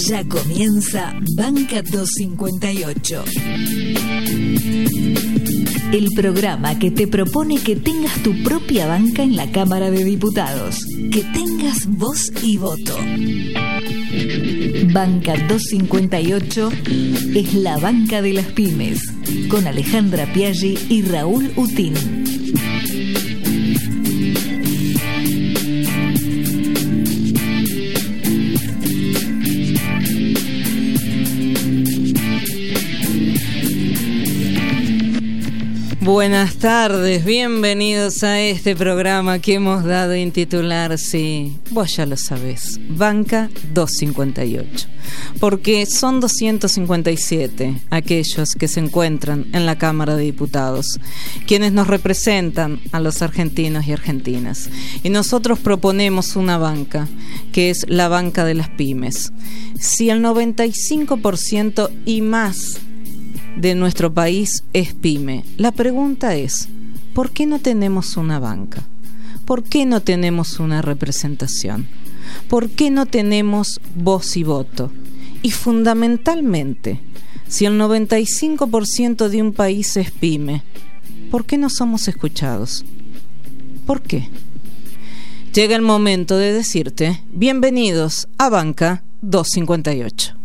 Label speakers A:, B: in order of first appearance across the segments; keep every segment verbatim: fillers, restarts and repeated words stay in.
A: Ya comienza Banca doscientos cincuenta y ocho. El programa que te propone que tengas tu propia banca en la Cámara de Diputados. Que tengas voz y voto. Banca doscientos cincuenta y ocho es la banca de las pymes. Con Alejandra Piaggi y Raúl Utín.
B: Buenas tardes, bienvenidos a este programa que hemos dado en titular, sí, vos ya lo sabés, Banca doscientos cincuenta y ocho, porque son doscientos cincuenta y siete aquellos que se encuentran en la Cámara de Diputados, quienes nos representan a los argentinos y argentinas, y nosotros proponemos una banca, que es la banca de las pymes. Si el noventa y cinco por ciento y más de nuestro país es pyme, la pregunta es, ¿por qué no tenemos una banca? ¿Por qué no tenemos una representación? ¿Por qué no tenemos voz y voto? Y fundamentalmente, si el noventa y cinco por ciento de un país es pyme, ¿por qué no somos escuchados? ¿Por qué? Llega el momento de decirte, bienvenidos a Banca doscientos cincuenta y ocho.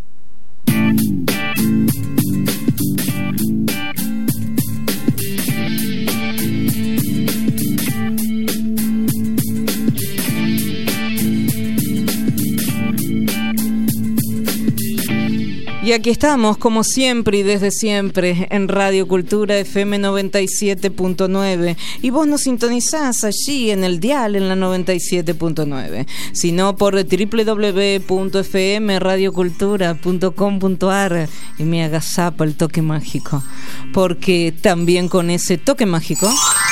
B: Y aquí estamos, como siempre y desde siempre, en Radio Cultura F M noventa y siete punto nueve. Y vos nos sintonizás allí en el dial en la noventa y siete punto nueve. Si no, por doble u doble u doble u punto f m radio cultura punto com punto a r y me agazapa el toque mágico. Porque también con ese toque mágico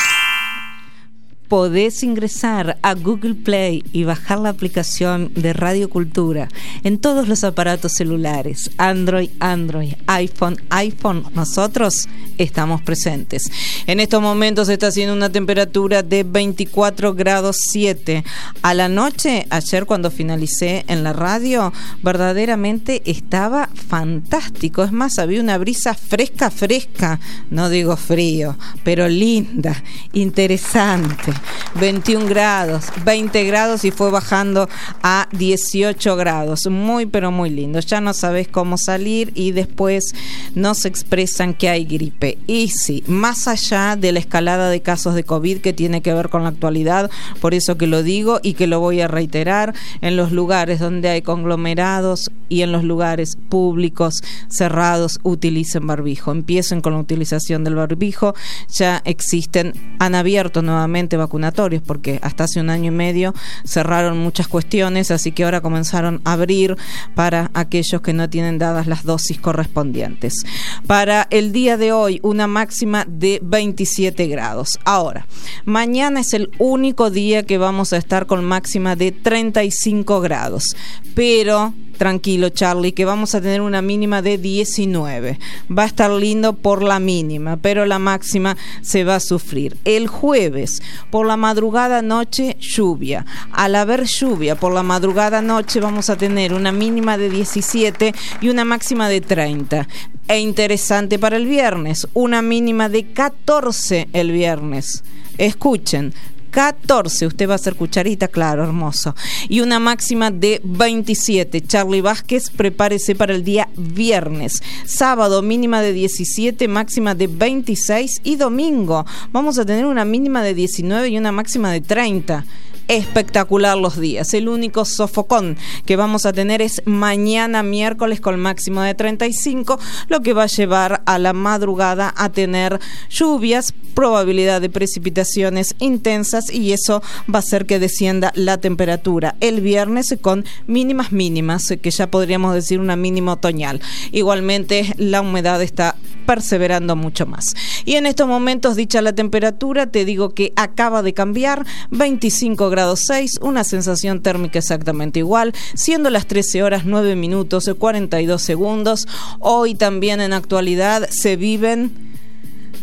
B: podés ingresar a Google Play y bajar la aplicación de Radio Cultura en todos los aparatos celulares, Android, Android, iPhone, iPhone. Nosotros estamos presentes. En estos momentos está haciendo una temperatura de veinticuatro grados siete. A la noche, ayer cuando finalicé en la radio, verdaderamente estaba fantástico. Es más, había una brisa fresca, fresca. No digo frío, pero linda, interesante. veintiún grados, veinte grados y fue bajando a dieciocho grados. Muy pero muy lindo. Ya no sabés cómo salir y después nos expresan que hay gripe. Y sí, más allá de la escalada de casos de COVID que tiene que ver con la actualidad, por eso que lo digo y que lo voy a reiterar, en los lugares donde hay conglomerados y en los lugares públicos cerrados utilicen barbijo. Empiecen con la utilización del barbijo. Ya existen, han abierto nuevamente vacunatorios porque hasta hace un año y medio cerraron muchas cuestiones, así que ahora comenzaron a abrir para aquellos que no tienen dadas las dosis correspondientes. Para el día de hoy, una máxima de veintisiete grados. Ahora, mañana es el único día que vamos a estar con máxima de treinta y cinco grados, pero tranquilo, Charlie, que vamos a tener una mínima de diecinueve. Va a estar lindo por la mínima, pero la máxima se va a sufrir. El jueves, por la madrugada noche, lluvia. Al haber lluvia por la madrugada noche, vamos a tener una mínima de diecisiete y una máxima de treinta. E interesante para el viernes, una mínima de catorce el viernes. Escuchen, catorce, usted va a hacer cucharita, claro, hermoso. Y una máxima de veintisiete. Charlie Vázquez, prepárese para el día viernes. Sábado, mínima de diecisiete, máxima de veintiséis. Y domingo, vamos a tener una mínima de diecinueve y una máxima de treinta. Espectacular los días. El único sofocón que vamos a tener es mañana miércoles con máximo de treinta y cinco, lo que va a llevar a la madrugada a tener lluvias, probabilidad de precipitaciones intensas, y eso va a hacer que descienda la temperatura el viernes con mínimas mínimas, que ya podríamos decir una mínima otoñal. Igualmente la humedad está perseverando mucho más. Y en estos momentos, dicha la temperatura, te digo que acaba de cambiar, veinticinco grados seis, una sensación térmica exactamente igual, siendo las trece horas nueve minutos cuarenta y dos segundos. Hoy también en actualidad se viven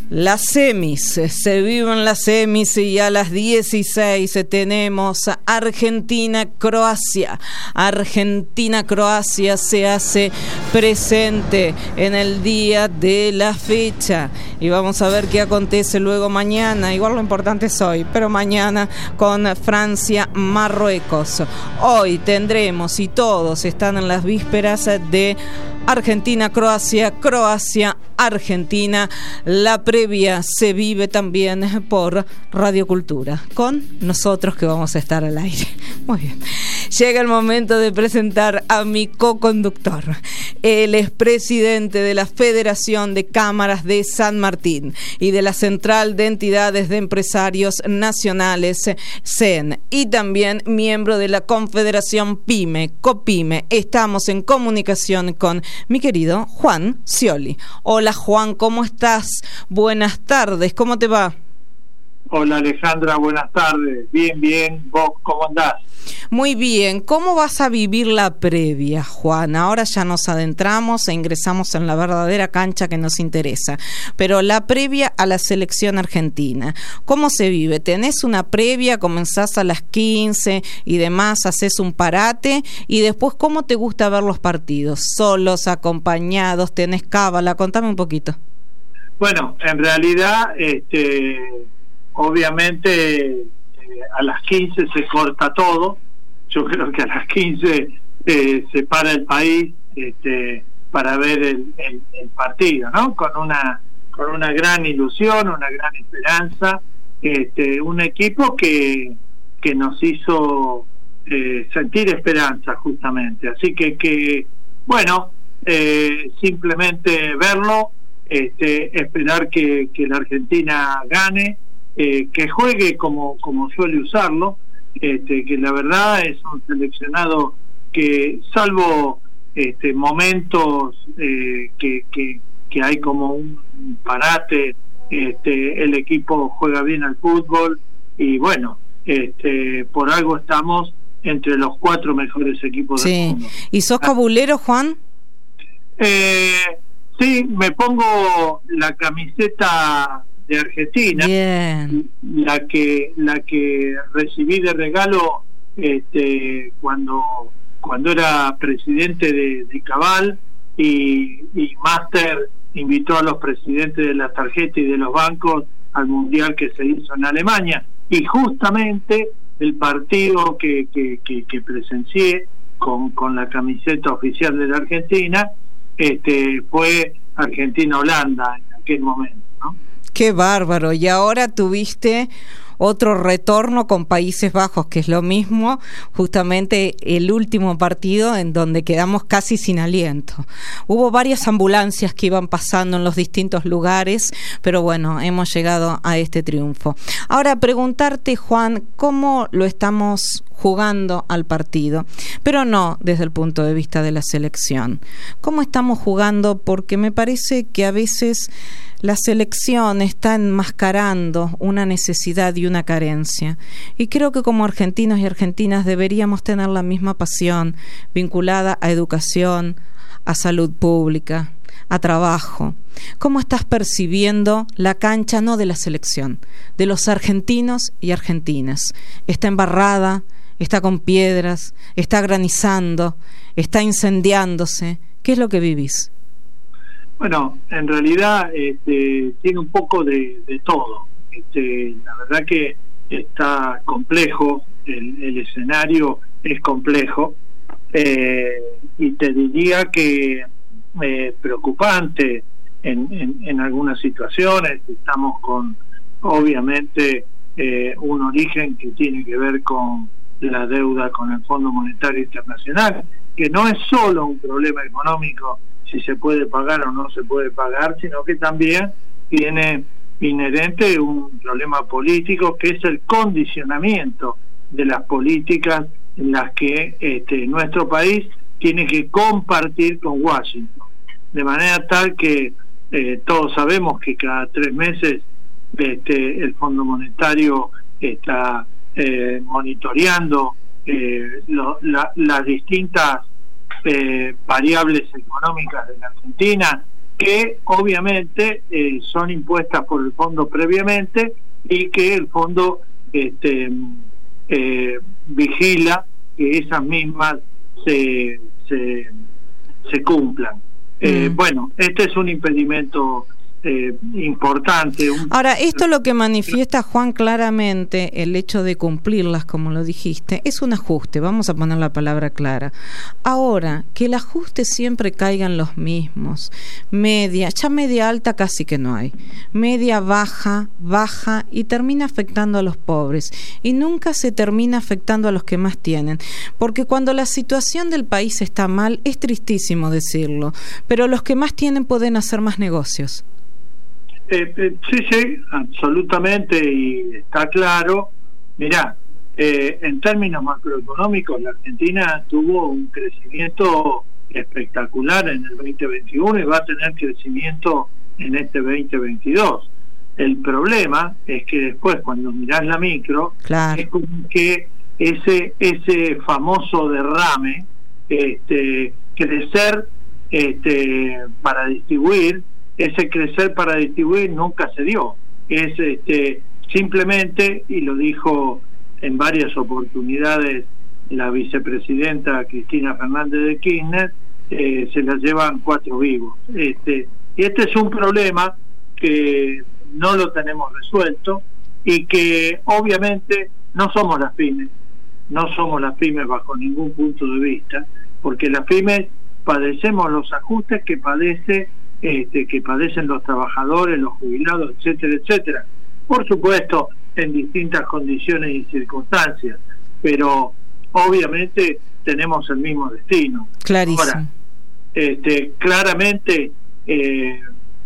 B: Las semis, se viven las semis y a las dieciséis tenemos Argentina-Croacia. Argentina-Croacia se hace presente en el día de la fecha y vamos a ver qué acontece luego mañana. Igual lo importante es hoy, pero mañana con Francia-Marruecos. Hoy tendremos, y todos están en las vísperas de Argentina-Croacia, Croacia-Argentina. La previa se vive también por Radio Cultura, con nosotros que vamos a estar al aire. Muy bien. Llega el momento de presentar a mi co-conductor. Él es presidente de la Federación de Cámaras de San Martín y de la Central de Entidades de Empresarios Nacionales, C E N, y también miembro de la Confederación PYME, COPYME. Estamos en comunicación con mi querido Juan Scioli. Hola Juan, ¿cómo estás? Buenas tardes, ¿cómo te va?
C: Hola Alejandra, buenas tardes. Bien, bien. ¿Vos cómo andás?
B: Muy bien. ¿Cómo vas a vivir la previa, Juan? Ahora ya nos adentramos e ingresamos en la verdadera cancha que nos interesa. Pero la previa a la selección argentina, ¿cómo se vive? ¿Tenés una previa? ¿Comenzás a las quince y demás? ¿Haces un parate? Y después, ¿cómo te gusta ver los partidos? ¿Solos, acompañados? ¿Tenés cábala? Contame un poquito.
C: Bueno, en realidad, este... obviamente eh, a las quince se corta todo. Yo creo que a las quince eh, se para el país este, para ver el, el, el partido, ¿no? Con una con una gran ilusión, una gran esperanza, este, un equipo que que nos hizo eh, sentir esperanza justamente. Así que que bueno, eh, simplemente verlo, este, esperar que, que la Argentina gane. Eh, que juegue como como suele usarlo, este, que la verdad es un seleccionado que, salvo este, momentos eh, que, que, que hay como un parate, este, el equipo juega bien al fútbol y bueno, este, por algo estamos entre los cuatro mejores equipos
B: sí.
C: del mundo.
B: ¿Y sos cabulero, Juan?
C: Eh, sí, me pongo la camiseta de Argentina.
B: Bien.
C: la que la que recibí de regalo este cuando cuando era presidente de, de Cabal y, y Master invitó a los presidentes de las tarjetas y de los bancos al mundial que se hizo en Alemania, y justamente el partido que, que, que, que presencié con, con la camiseta oficial de la Argentina este fue Argentina-Holanda en aquel momento, ¿no?
B: Qué bárbaro. Y ahora tuviste otro retorno con Países Bajos, que es lo mismo, justamente el último partido en donde quedamos casi sin aliento. Hubo varias ambulancias que iban pasando en los distintos lugares, pero bueno, hemos llegado a este triunfo. Ahora, preguntarte, Juan, ¿cómo lo estamos jugando al partido? Pero no desde el punto de vista de la selección. ¿Cómo estamos jugando? Porque me parece que a veces la selección está enmascarando una necesidad y una carencia. Y creo que como argentinos y argentinas deberíamos tener la misma pasión vinculada a educación, a salud pública, a trabajo. ¿Cómo estás percibiendo la cancha, no de la selección, de los argentinos y argentinas? ¿Está embarrada? ¿Está con piedras? ¿Está granizando? ¿Está incendiándose? ¿Qué es lo que vivís?
C: Bueno, en realidad este, tiene un poco de, de todo. Este, la verdad que está complejo, el, el escenario es complejo, eh, y te diría que eh, preocupante en, en, en algunas situaciones. Estamos con, obviamente, eh, un origen que tiene que ver con la deuda con el Fondo Monetario Internacional, que no es solo un problema económico, si se puede pagar o no se puede pagar, sino que también tiene inherente un problema político, que es el condicionamiento de las políticas en las que este, nuestro país tiene que compartir con Washington, de manera tal que eh, todos sabemos que cada tres meses este, el Fondo Monetario está eh, monitoreando eh, lo, la, las distintas Eh, variables económicas de la Argentina, que obviamente eh, son impuestas por el fondo previamente y que el fondo este, eh, vigila que esas mismas se, se, se cumplan. Mm. Eh, bueno, este es un impedimento Eh, importante. Un...
B: Ahora, esto lo que manifiesta, Juan, claramente, el hecho de cumplirlas, como lo dijiste, es un ajuste, vamos a poner la palabra clara. Ahora, que el ajuste siempre caigan los mismos, media, ya media alta casi que no hay, media baja, baja y termina afectando a los pobres y nunca se termina afectando a los que más tienen, porque cuando la situación del país está mal, es tristísimo decirlo, pero los que más tienen pueden hacer más negocios.
C: Eh, eh, sí, sí, absolutamente, y está claro. Mirá, eh, en términos macroeconómicos, la Argentina tuvo un crecimiento espectacular en el veinte veintiuno y va a tener crecimiento en este veinte veintidós. El problema es que después, cuando mirás la micro, claro, es como que ese ese famoso derrame, este, crecer este, para distribuir, ese crecer para distribuir nunca se dio. Es este, simplemente, y lo dijo en varias oportunidades la vicepresidenta Cristina Fernández de Kirchner, eh, se la llevan cuatro vivos. Este, y este es un problema que no lo tenemos resuelto y que obviamente no somos las pymes, no somos las pymes bajo ningún punto de vista, porque las pymes padecemos los ajustes que padece Este, que padecen los trabajadores, los jubilados, etcétera, etcétera. Por supuesto, en distintas condiciones y circunstancias, pero obviamente tenemos el mismo destino.
B: Clarísimo.
C: Ahora, este, claramente eh,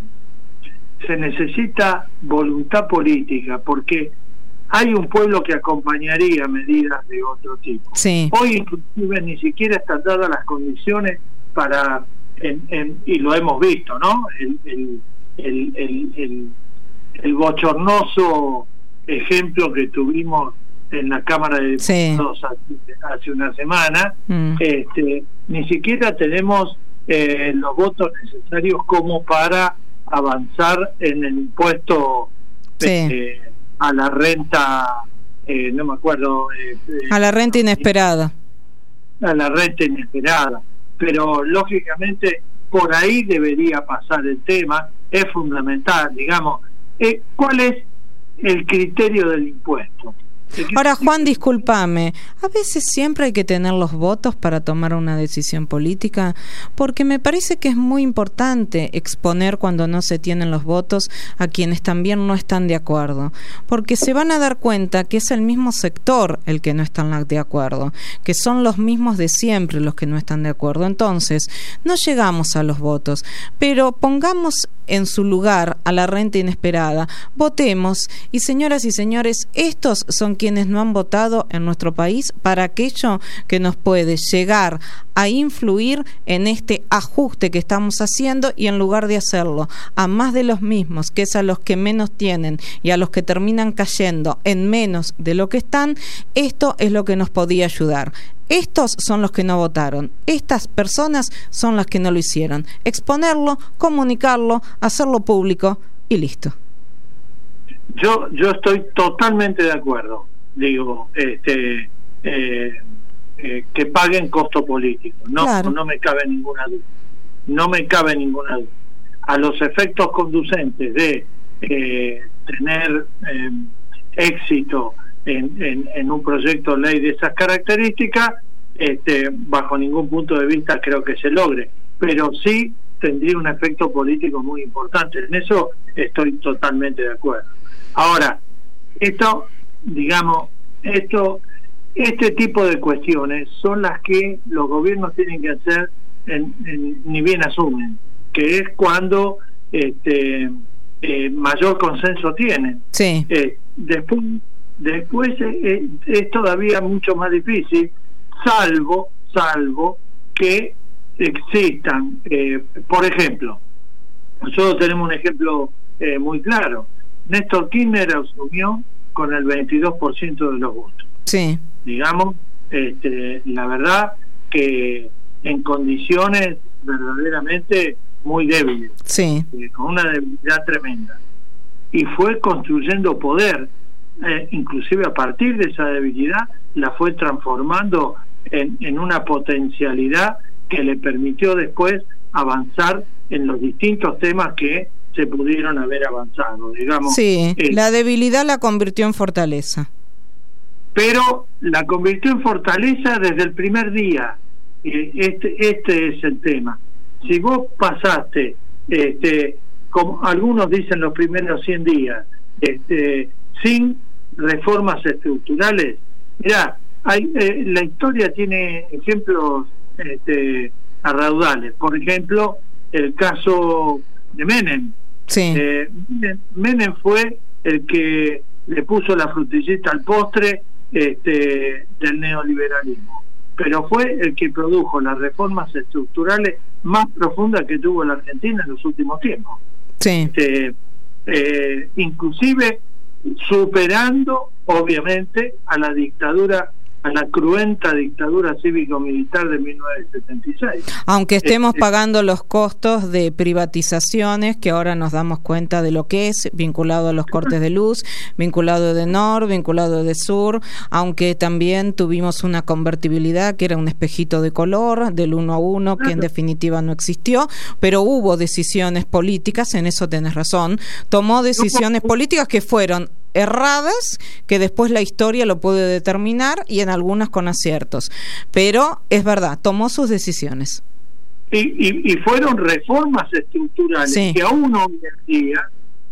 C: se necesita voluntad política, porque hay un pueblo que acompañaría medidas de otro tipo.
B: Sí.
C: Hoy inclusive ni siquiera están dadas las condiciones para... En, en, y lo hemos visto, ¿no? El, el, el, el, el, el bochornoso ejemplo que tuvimos en la Cámara de Diputados sí. hace, hace una semana, mm. este, ni siquiera tenemos eh, los votos necesarios como para avanzar en el impuesto sí. eh, a la renta, eh, no me acuerdo... Eh,
B: a la renta inesperada.
C: A la renta inesperada. Pero lógicamente por ahí debería pasar el tema, es fundamental, digamos. Eh, ¿Cuál es el criterio del impuesto?
B: Ahora, Juan, discúlpame, a veces siempre hay que tener los votos para tomar una decisión política, porque me parece que es muy importante exponer cuando no se tienen los votos a quienes también no están de acuerdo, porque se van a dar cuenta que es el mismo sector el que no están de acuerdo, que son los mismos de siempre los que no están de acuerdo. Entonces, no llegamos a los votos, pero pongamos en su lugar a la renta inesperada, votemos, y señoras y señores, estos son quienes no han votado en nuestro país para aquello que nos puede llegar a influir en este ajuste que estamos haciendo, y en lugar de hacerlo a más de los mismos, que es a los que menos tienen y a los que terminan cayendo en menos de lo que están, esto es lo que nos podía ayudar. Estos son los que no votaron, estas personas son las que no lo hicieron. Exponerlo, comunicarlo, hacerlo público y listo.
C: Yo yo estoy totalmente de acuerdo. Digo, este eh, eh, que paguen costo político. No, claro. no me cabe ninguna duda. No me cabe ninguna duda. A los efectos conducentes de eh, tener eh, éxito En, en, en un proyecto de ley de esas características, este, bajo ningún punto de vista creo que se logre, pero sí tendría un efecto político muy importante. En eso estoy totalmente de acuerdo. Ahora, esto, digamos, esto, este tipo de cuestiones son las que los gobiernos tienen que hacer, en, en, ni bien asumen, que es cuando este, eh, mayor consenso tienen.
B: Sí.
C: Eh, después Después eh, es todavía mucho más difícil, salvo salvo que existan, eh, por ejemplo, nosotros tenemos un ejemplo eh, muy claro. Néstor Kirchner asumió con el veintidós por ciento de los votos.
B: Sí.
C: Digamos, este, la verdad que en condiciones verdaderamente muy débiles,
B: sí.
C: eh, con una debilidad tremenda, y fue construyendo poder, eh, inclusive a partir de esa debilidad la fue transformando en, en una potencialidad que le permitió después avanzar en los distintos temas que se pudieron haber avanzado, digamos.
B: Sí,
C: eh,
B: la debilidad la convirtió en fortaleza.
C: Pero la convirtió en fortaleza desde el primer día. Eh, este, este es el tema. Si vos pasaste, este, como algunos dicen, los primeros cien días, este, sin reformas estructurales, mirá, hay, eh, la historia tiene ejemplos este, a raudales. Por ejemplo, el caso de Menem.
B: Sí.
C: Eh, Menem fue el que le puso la frutillita al postre este, del neoliberalismo, pero fue el que produjo las reformas estructurales más profundas que tuvo la Argentina en los últimos tiempos.
B: Sí.
C: Este, eh, inclusive superando, obviamente, a la dictadura, a la cruenta dictadura cívico-militar de mil novecientos setenta y seis.
B: Aunque estemos
C: eh,
B: pagando los costos de privatizaciones, que ahora nos damos cuenta de lo que es, vinculado a los cortes de luz, vinculado de Nor, vinculado de Sur, aunque también tuvimos una convertibilidad que era un espejito de color, del uno a uno, que en definitiva no existió, pero hubo decisiones políticas, en eso tenés razón, tomó decisiones políticas que fueron erradas, que después la historia lo puede determinar, y en algunas con aciertos, pero es verdad, tomó sus decisiones.
C: Y, y, y fueron reformas estructurales, sí, que aún hoy en día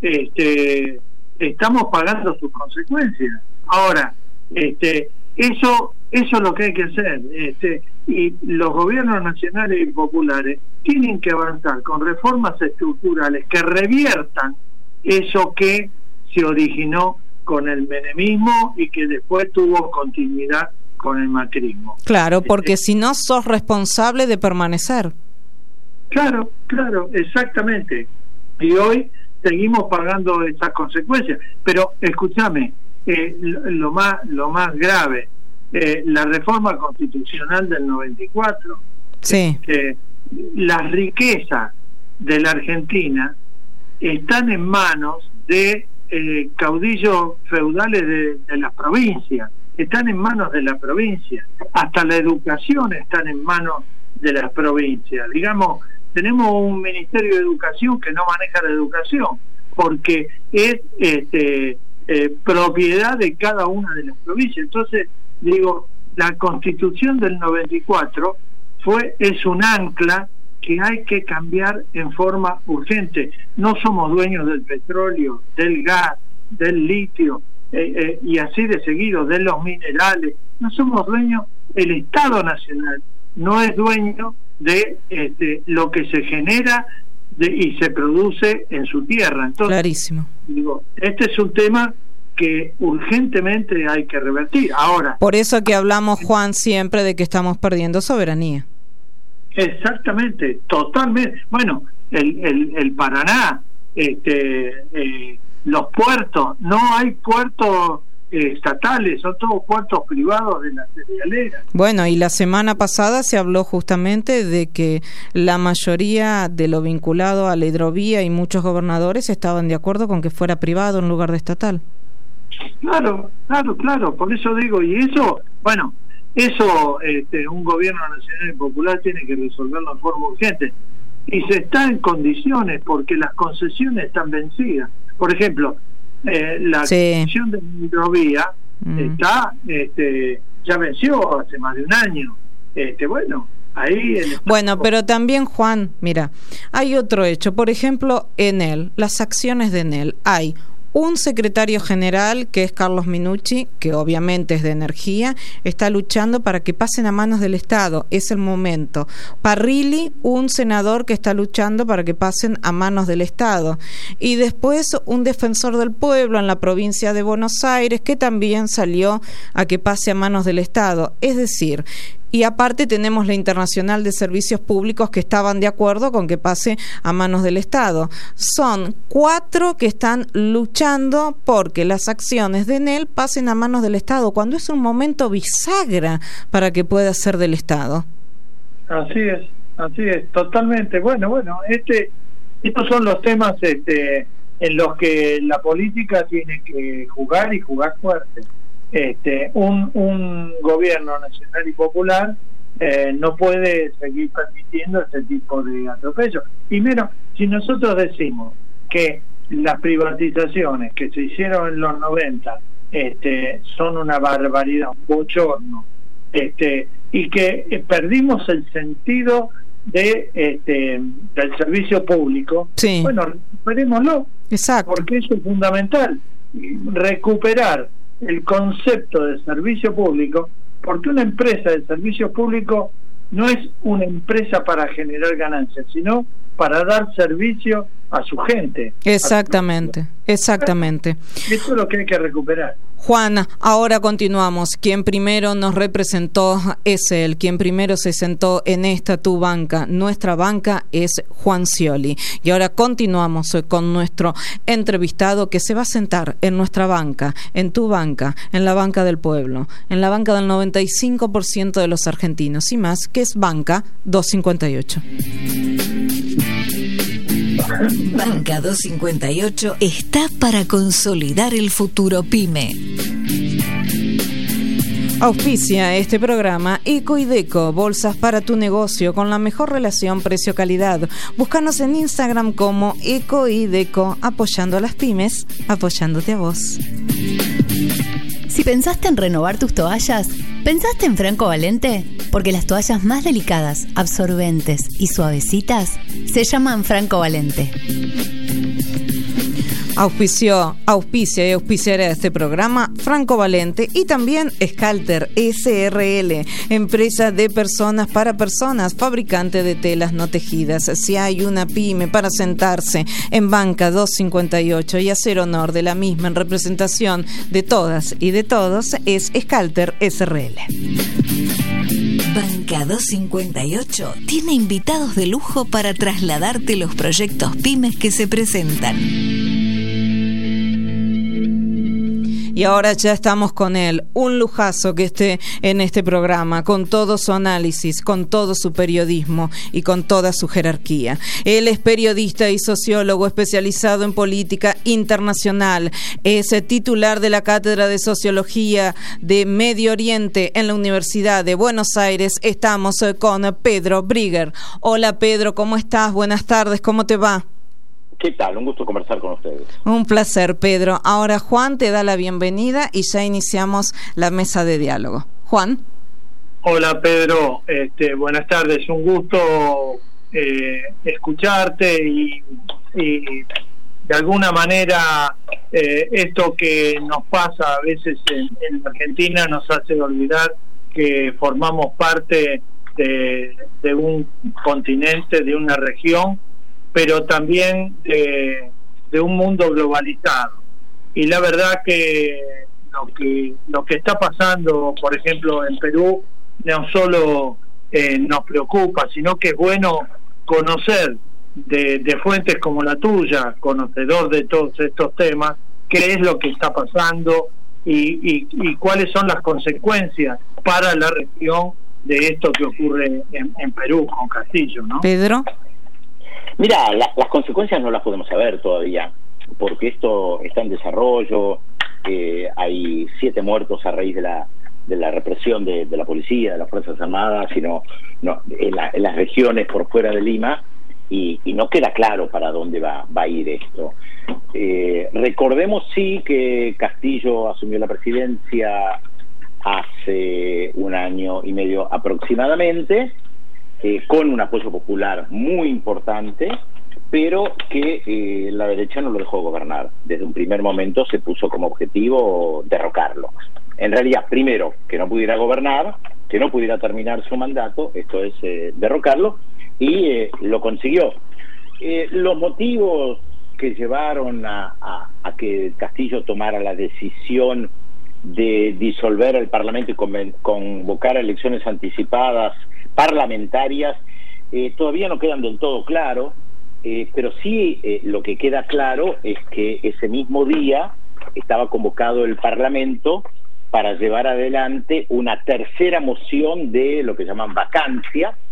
C: este, estamos pagando sus consecuencias. Ahora, este, eso, eso es lo que hay que hacer, este, y los gobiernos nacionales y populares tienen que avanzar con reformas estructurales que reviertan eso que se originó con el menemismo y que después tuvo continuidad con el macrismo.
B: Claro, porque este, si no sos responsable de permanecer.
C: Claro, claro, exactamente. Y hoy seguimos pagando esas consecuencias. Pero escúchame, eh, lo, lo más lo más grave, eh, la reforma constitucional del noventa y cuatro,
B: sí,
C: eh, las riquezas de la Argentina están en manos de Eh, caudillos feudales de, de las provincias, están en manos de la provincia, hasta la educación están en manos de las provincias. Digamos, tenemos un Ministerio de Educación que no maneja la educación, porque es este, eh, propiedad de cada una de las provincias. Entonces, digo, la Constitución del noventa y cuatro fue, es un ancla que hay que cambiar en forma urgente. No somos dueños del petróleo, del gas, del litio, eh, eh, y así de seguido, de los minerales. No somos dueños, el Estado Nacional no es dueño de este, lo que se genera de, y se produce en su tierra. Entonces,
B: clarísimo.
C: Digo, este es un tema que urgentemente hay que revertir. Ahora,
B: por eso que hablamos, Juan, siempre de que estamos perdiendo soberanía.
C: Exactamente, totalmente. Bueno, el, el, el Paraná, este, eh, los puertos, no hay puertos eh, estatales, son todos puertos privados de la cerealera.
B: Bueno, y la semana pasada se habló justamente de que la mayoría de lo vinculado a la hidrovía y muchos gobernadores estaban de acuerdo con que fuera privado en lugar de estatal.
C: Claro, claro, claro, por eso digo, y eso, bueno, eso este, un gobierno nacional y popular tiene que resolverlo en forma urgente, y se está en condiciones porque las concesiones están vencidas. Por ejemplo, eh, la
B: sí.
C: concesión de la hidrovía mm. está este, ya venció hace más de un año. Este, bueno, ahí el
B: bueno, pero también, Juan, mira, hay otro hecho. Por ejemplo, Enel, las acciones de Enel, hay un secretario general, que es Carlos Minucci, que obviamente es de energía, está luchando para que pasen a manos del Estado. Es el momento. Parrilli, un senador que está luchando para que pasen a manos del Estado. Y después un defensor del pueblo en la provincia de Buenos Aires, que también salió a que pase a manos del Estado. Es decir, y aparte tenemos la Internacional de Servicios Públicos, que estaban de acuerdo con que pase a manos del Estado. Son cuatro que están luchando porque las acciones de Enel pasen a manos del Estado, cuando es un momento bisagra para que pueda ser del Estado.
C: Así es, así es, totalmente. Bueno, bueno, este, estos son los temas este, en los que la política tiene que jugar y jugar fuerte. Este, un, un gobierno nacional y popular eh, no puede seguir permitiendo ese tipo de atropellos. Primero, si nosotros decimos que las privatizaciones que se hicieron en los noventa este, son una barbaridad, un bochorno, este, y que eh, perdimos el sentido de este del servicio público,
B: sí.
C: Bueno, recuperémoslo. Exacto. Porque eso es fundamental, recuperar el concepto de servicio público, porque una empresa de servicio público no es una empresa para generar ganancias, sino para dar servicio a su gente.
B: Exactamente, exactamente.
C: Eso es lo que hay que recuperar.
B: Juan, ahora continuamos. Quien primero nos representó es él, quien primero se sentó en esta tu banca, nuestra banca, es Juan Scioli. Y ahora continuamos con nuestro entrevistado que se va a sentar en nuestra banca, en tu banca, en la banca del pueblo, en la banca del noventa y cinco por ciento de los argentinos y más, que es Banca doscientos cincuenta y ocho.
A: Banca doscientos cincuenta y ocho está para consolidar el futuro PYME.
B: Auspicia este programa Eco y Deco, bolsas para tu negocio con la mejor relación precio-calidad. Búscanos en Instagram como Eco y Deco, apoyando a las pymes, apoyándote a vos.
D: Si pensaste en renovar tus toallas, ¿pensaste en Franco Valente? Porque las toallas más delicadas, absorbentes y suavecitas se llaman Franco Valente.
B: Auspició, auspicia y auspiciará este programa Franco Valente y también Scalter S R L, empresa de personas para personas, fabricante de telas no tejidas. Si hay una pyme para sentarse en Banca doscientos cincuenta y ocho y hacer honor de la misma en representación de todas y de todos, es Scalter S R L.
A: Banca doscientos cincuenta y ocho tiene invitados de lujo para trasladarte los proyectos pymes que se presentan.
B: Y ahora ya estamos con él, un lujazo que esté en este programa, con todo su análisis, con todo su periodismo y con toda su jerarquía. Él es periodista y sociólogo especializado en política internacional, es titular de la Cátedra de Sociología de Medio Oriente en la Universidad de Buenos Aires. Estamos con Pedro Briger. Hola Pedro, ¿cómo estás? Buenas tardes, ¿cómo te va?
E: ¿Qué tal? Un gusto conversar con ustedes.
B: Un placer, Pedro. Ahora Juan te da la bienvenida y ya iniciamos la mesa de diálogo. Juan.
C: Hola, Pedro. Este, buenas tardes. Un gusto eh, escucharte y, y de alguna manera eh, esto que nos pasa a veces en, en Argentina nos hace olvidar que formamos parte de, de un continente, de una región, pero también de, de un mundo globalizado. Y la verdad que lo que lo que está pasando, por ejemplo, en Perú, no solo eh, nos preocupa, sino que es bueno conocer de, de fuentes como la tuya, conocedor de todos estos temas, qué es lo que está pasando y, y, y cuáles son las consecuencias para la región de esto que ocurre en, en Perú con Castillo, ¿no?
B: Pedro.
E: Mira, la, las consecuencias no las podemos saber todavía, porque esto está en desarrollo. Eh, hay siete muertos a raíz de la de la represión de, de la policía, de las Fuerzas Armadas, sino no, en, la, en las regiones por fuera de Lima, y, y no queda claro para dónde va, va a ir esto. Eh, recordemos sí que Castillo asumió la presidencia hace un año y medio aproximadamente, Eh, con un apoyo popular muy importante, pero que eh, la derecha no lo dejó gobernar. Desde un primer momento se puso como objetivo derrocarlo. En realidad, primero, que no pudiera gobernar, que no pudiera terminar su mandato, esto es eh, derrocarlo, y eh, lo consiguió. Eh, los motivos que llevaron a, a, a que Castillo tomara la decisión de disolver el Parlamento y conven- convocar elecciones anticipadas parlamentarias eh, todavía no quedan del todo claro, eh, pero sí eh, lo que queda claro es que ese mismo día estaba convocado el Parlamento para llevar adelante una tercera moción de lo que llaman vacancia,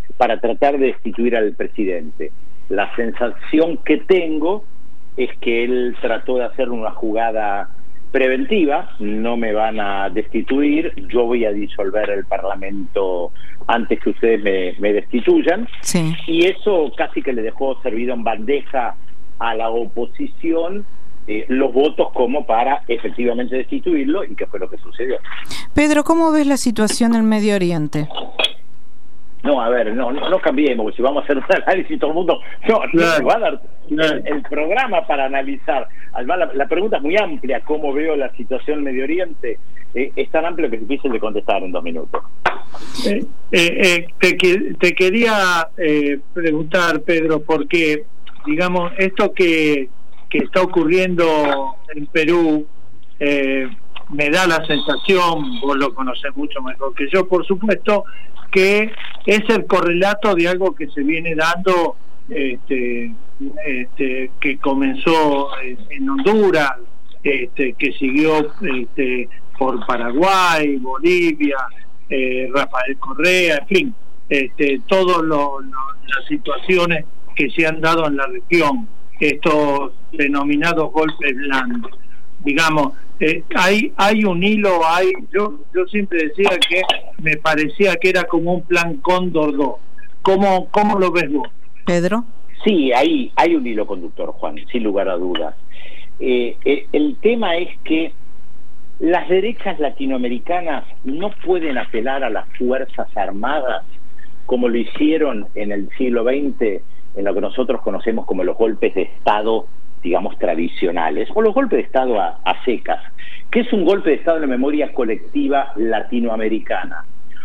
E: para tratar de destituir al presidente. La sensación que tengo es que él trató de hacer una jugada preventiva, no me van a destituir, yo voy a disolver el Parlamento antes que ustedes me, me destituyan,
B: sí.
E: Y eso casi que le dejó servido en bandeja a la oposición eh, los votos como para efectivamente destituirlo, y que fue lo que sucedió.
B: Pedro, ¿cómo ves la situación en Medio Oriente?
E: No, a ver, no, no, no cambiemos, porque si vamos a hacer un análisis todo el mundo, no, no nos va a dar el, el programa para analizar. Además, la, la pregunta es muy amplia, ¿cómo veo la situación en Medio Oriente? Eh, es tan amplio que es difícil de contestar en dos minutos.
C: Eh, eh, eh, te, te quería eh, preguntar, Pedro, porque, digamos, esto que, que está ocurriendo en Perú, eh, me da la sensación, vos lo conocés mucho mejor que yo, por supuesto, que es el correlato de algo que se viene dando, este, este, que comenzó en Honduras, este, que siguió este, por Paraguay, Bolivia, eh, Rafael Correa, en fin, este, todas las situaciones que se han dado en la región, estos denominados golpes blandos. Digamos, eh, hay hay un hilo, hay yo yo siempre decía que me parecía que era como un plan Cóndor dos. ¿Cómo, cómo lo ves vos,
B: Pedro?
E: Sí, hay, hay un hilo conductor, Juan, sin lugar a dudas. Eh, eh, el tema es que las derechas latinoamericanas no pueden apelar a las Fuerzas Armadas como lo hicieron en el siglo veinte, en lo que nosotros conocemos como los golpes de Estado, digamos, tradicionales, o los golpes de Estado a, a secas, que es un golpe de Estado en la memoria colectiva latinoamericana.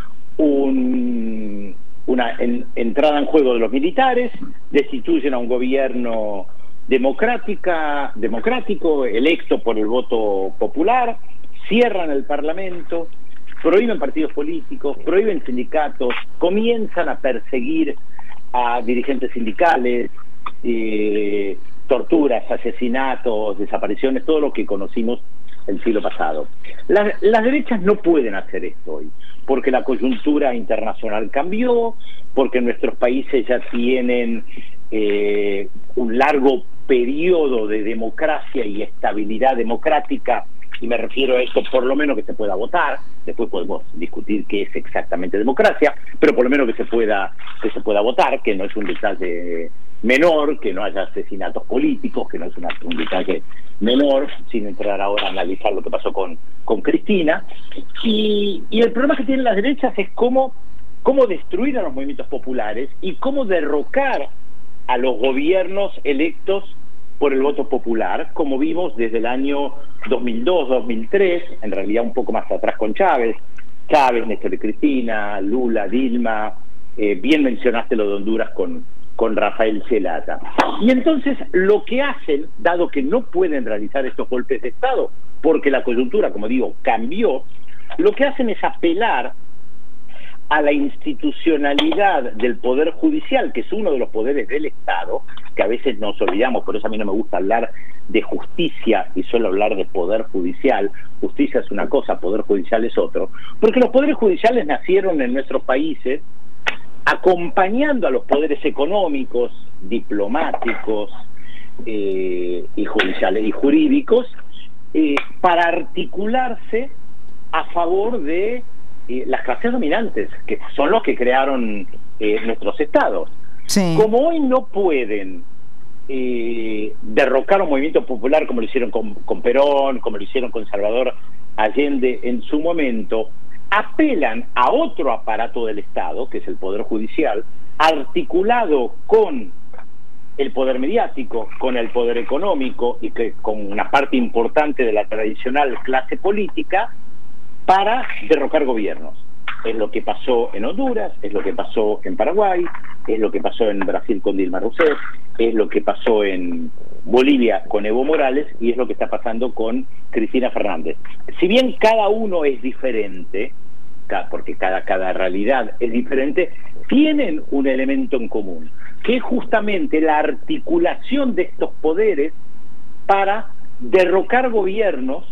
E: Un, una en, entrada en juego de los militares, destituyen a un gobierno democrática, democrático, electo por el voto popular, cierran el Parlamento, prohíben partidos políticos, prohíben sindicatos, comienzan a perseguir a dirigentes sindicales, eh, torturas, asesinatos, desapariciones, todo lo que conocimos el siglo pasado. Las, las derechas no pueden hacer esto hoy, porque la coyuntura internacional cambió, porque nuestros países ya tienen eh, un largo periodo de democracia y estabilidad democrática, y me refiero a esto por lo menos que se pueda votar. Después podemos discutir qué es exactamente democracia, pero por lo menos que se pueda que se pueda votar, que no es un detalle menor, que no haya asesinatos políticos, que no es una, un detalle menor, sin entrar ahora a analizar lo que pasó con, con Cristina. Y, y el problema que tienen las derechas es cómo, cómo destruir a los movimientos populares y cómo derrocar a los gobiernos electos por el voto popular, como vimos desde el año dos mil dos, dos mil tres, en realidad un poco más atrás con Chávez, Chávez, Néstor y Cristina, Lula, Dilma, eh, bien mencionaste lo de Honduras con, con Rafael Zelata. Y entonces lo que hacen, dado que no pueden realizar estos golpes de Estado, porque la coyuntura, como digo, cambió, lo que hacen es apelar a la institucionalidad del Poder Judicial, que es uno de los poderes del Estado, que a veces nos olvidamos, por eso a mí no me gusta hablar de justicia y suelo hablar de Poder Judicial. Justicia es una cosa, Poder Judicial es otro, porque los poderes judiciales nacieron en nuestros países acompañando a los poderes económicos, diplomáticos eh, y judiciales y jurídicos eh, para articularse a favor de eh, las clases dominantes, que son los que crearon eh, nuestros estados. Sí. Como hoy no pueden eh, derrocar un movimiento popular como lo hicieron con, con Perón, como lo hicieron con Salvador Allende en su momento, apelan a otro aparato del Estado, que es el Poder Judicial, articulado con el poder mediático, con el poder económico y que con una parte importante de la tradicional clase política, para derrocar gobiernos. Es lo que pasó en Honduras, es lo que pasó en Paraguay, es lo que pasó en Brasil con Dilma Rousseff, es lo que pasó en Bolivia con Evo Morales y es lo que está pasando con Cristina Fernández. Si bien cada uno es diferente, porque cada, cada realidad es diferente, tienen un elemento en común, que es justamente la articulación de estos poderes para derrocar gobiernos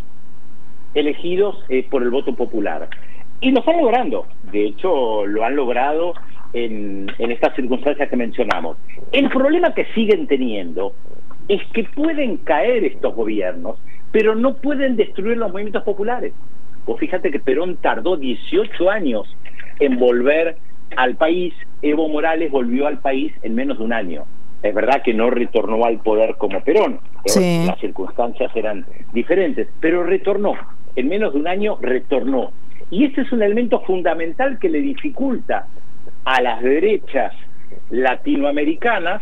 E: elegidos eh, por el voto popular. Y lo están logrando. De hecho, lo han logrado en, en estas circunstancias que mencionamos. El problema que siguen teniendo es que pueden caer estos gobiernos, pero no pueden destruir los movimientos populares. Vos fíjate que Perón tardó dieciocho años en volver al país. Evo Morales volvió al país en menos de un año. Es verdad que no retornó al poder como Perón, pero sí, las circunstancias eran diferentes, pero retornó. En menos de un año retornó. Y este es un elemento fundamental que le dificulta a las derechas latinoamericanas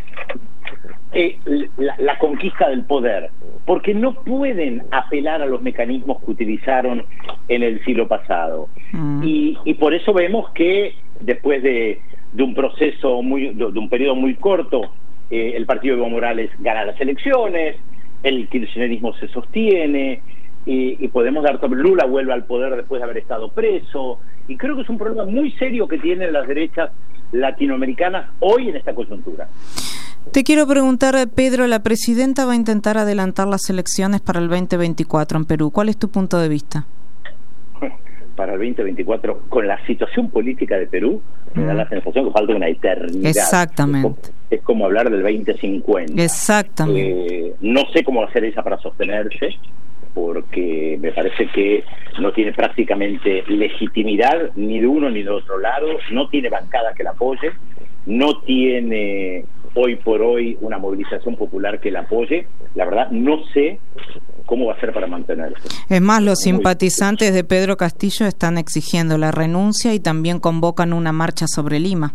E: eh, la, la conquista del poder, porque no pueden apelar a los mecanismos que utilizaron en el siglo pasado. Mm. Y, y por eso vemos que después de, de un proceso muy, de, de un periodo muy corto, eh, el partido de Evo Morales gana las elecciones, el kirchnerismo se sostiene, y, y podemos dar, Lula vuelve al poder después de haber estado preso, y creo que es un problema muy serio que tienen las derechas latinoamericanas hoy en esta coyuntura.
B: Te quiero preguntar, Pedro, la presidenta va a intentar adelantar las elecciones para el veinte veinticuatro en Perú. ¿Cuál es tu punto de vista?
E: Para el veinte veinticuatro, con la situación política de Perú, mm. me da la sensación que falta una eternidad.
B: Exactamente.
E: Es como, es como hablar del veinte cincuenta.
B: Exactamente.
E: Eh, no sé cómo va a ser esa para sostenerse, porque me parece que no tiene prácticamente legitimidad ni de uno ni de otro lado, no tiene bancada que la apoye, no tiene hoy por hoy una movilización popular que la apoye. La verdad no sé cómo va a ser para mantenerse.
B: Es más, los Muy simpatizantes de Pedro Castillo están exigiendo la renuncia y también convocan una marcha sobre Lima.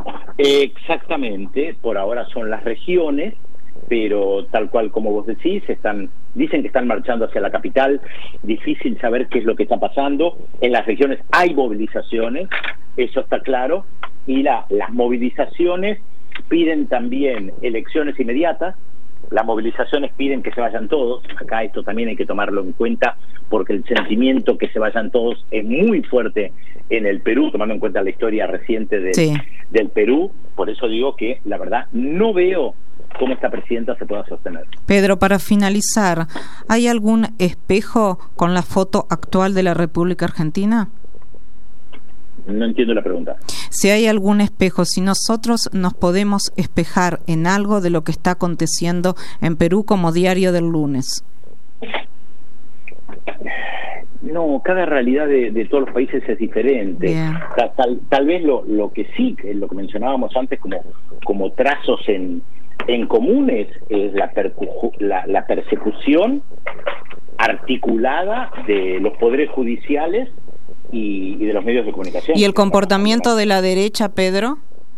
E: Exactamente, por ahora son las regiones, pero tal cual como vos decís, están dicen que están marchando hacia la capital. Difícil saber qué es lo que está pasando. En las regiones hay movilizaciones, eso está claro, y la, las movilizaciones piden también elecciones inmediatas. Las movilizaciones piden que se vayan todos. Acá esto también hay que tomarlo en cuenta, porque el sentimiento que se vayan todos es muy fuerte en el Perú, tomando en cuenta la historia reciente de, sí. del Perú. Por eso digo que la verdad no veo cómo esta presidenta se pueda sostener.
B: Pedro, para finalizar, ¿hay algún espejo con la foto actual de la República Argentina?
E: No entiendo la pregunta.
B: Si hay algún espejo, si nosotros nos podemos espejar en algo de lo que está aconteciendo en Perú como diario del lunes.
E: No, cada realidad de, de todos los países es diferente. Tal, tal, tal vez lo, lo que sí, lo que mencionábamos antes como, como trazos en, en comunes, es la, percu- la, la persecución articulada de los poderes judiciales y, y de los medios de comunicación.
B: ¿Y el comportamiento de la derecha, Pedro?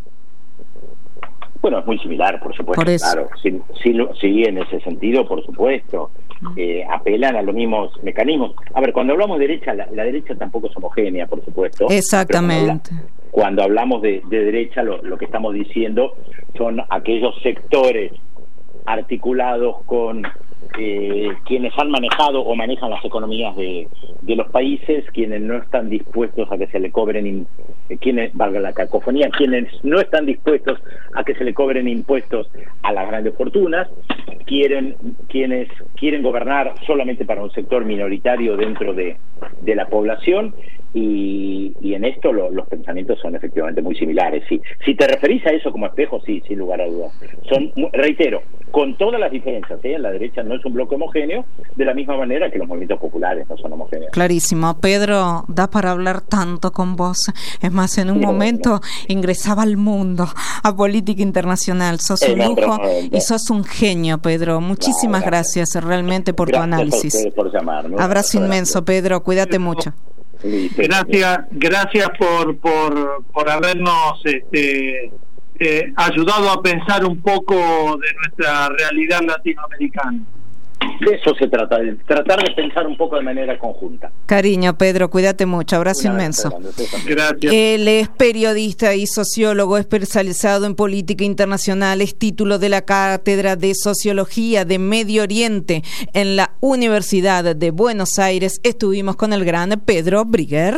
E: Bueno, es muy similar, por supuesto.
B: Por eso.
E: Claro, sí, sí, sí, en ese sentido, por supuesto. Eh, apelan a los mismos mecanismos. A ver, cuando hablamos de derecha, la, la derecha tampoco es homogénea, por supuesto.
B: Exactamente.
E: Cuando, habla, cuando hablamos de, de derecha, lo, lo que estamos diciendo son aquellos sectores articulados con eh, quienes han manejado o manejan las economías de, de los países, quienes no están dispuestos a que se le cobren, in, eh, quienes, valga la cacofonía, quienes no están dispuestos a que se le cobren impuestos a las grandes fortunas, quieren quienes quieren gobernar solamente para un sector minoritario dentro de, de la población. Y, y en esto lo, los pensamientos son efectivamente muy similares. Sí. Si te referís a eso como espejo, sí, sin lugar a dudas. Son, reitero, con todas las diferencias, ¿eh? La derecha no es un bloque homogéneo, de la misma manera que los movimientos populares no son homogéneos.
B: Clarísimo. Pedro, da para hablar tanto con vos. Es más, en un no, momento no. ingresaba al mundo, a política internacional. Sos eh, un no, lujo no, y sos un genio, Pedro. Muchísimas no, gracias. gracias realmente por
E: gracias
B: tu análisis.
E: A ustedes por llamar, ¿no?
B: Abrazo inmenso, Pedro. Cuídate mucho.
C: Gracias, gracias por por, por habernos este, eh, ayudado a pensar un poco de nuestra realidad latinoamericana.
E: De eso se trata, de tratar de pensar un poco de manera conjunta.
B: Cariño, Pedro, cuídate mucho, abrazo Una inmenso.
C: Gracias.
B: Él es periodista y sociólogo especializado en política internacional, es título de la Cátedra de Sociología de Medio Oriente en la Universidad de Buenos Aires. Estuvimos con el gran Pedro Briguer.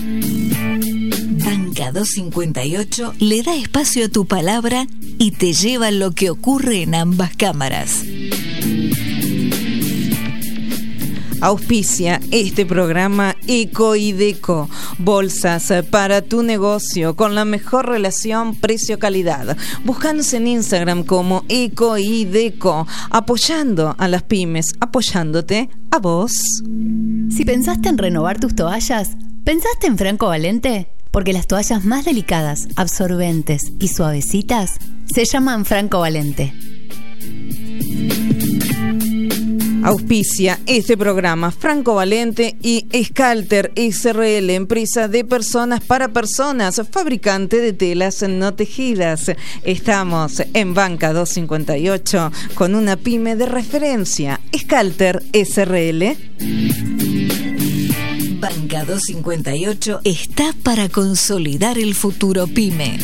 A: Banca doscientos cincuenta y ocho le da espacio a tu palabra y te lleva lo que ocurre en ambas cámaras.
B: Auspicia este programa Ecoideco, bolsas para tu negocio con la mejor relación precio-calidad. Búscanos en Instagram como Ecoideco, apoyando a las pymes, apoyándote a vos.
D: Si pensaste en renovar tus toallas, ¿pensaste en Franco Valente? Porque las toallas más delicadas, absorbentes y suavecitas se llaman Franco Valente.
B: Auspicia este programa Franco Valente y Scalter S R L, empresa de personas para personas, fabricante de telas no tejidas. Estamos en Banca doscientos cincuenta y ocho con una pyme de referencia, Scalter S R L.
A: Banca doscientos cincuenta y ocho está para consolidar el futuro pyme.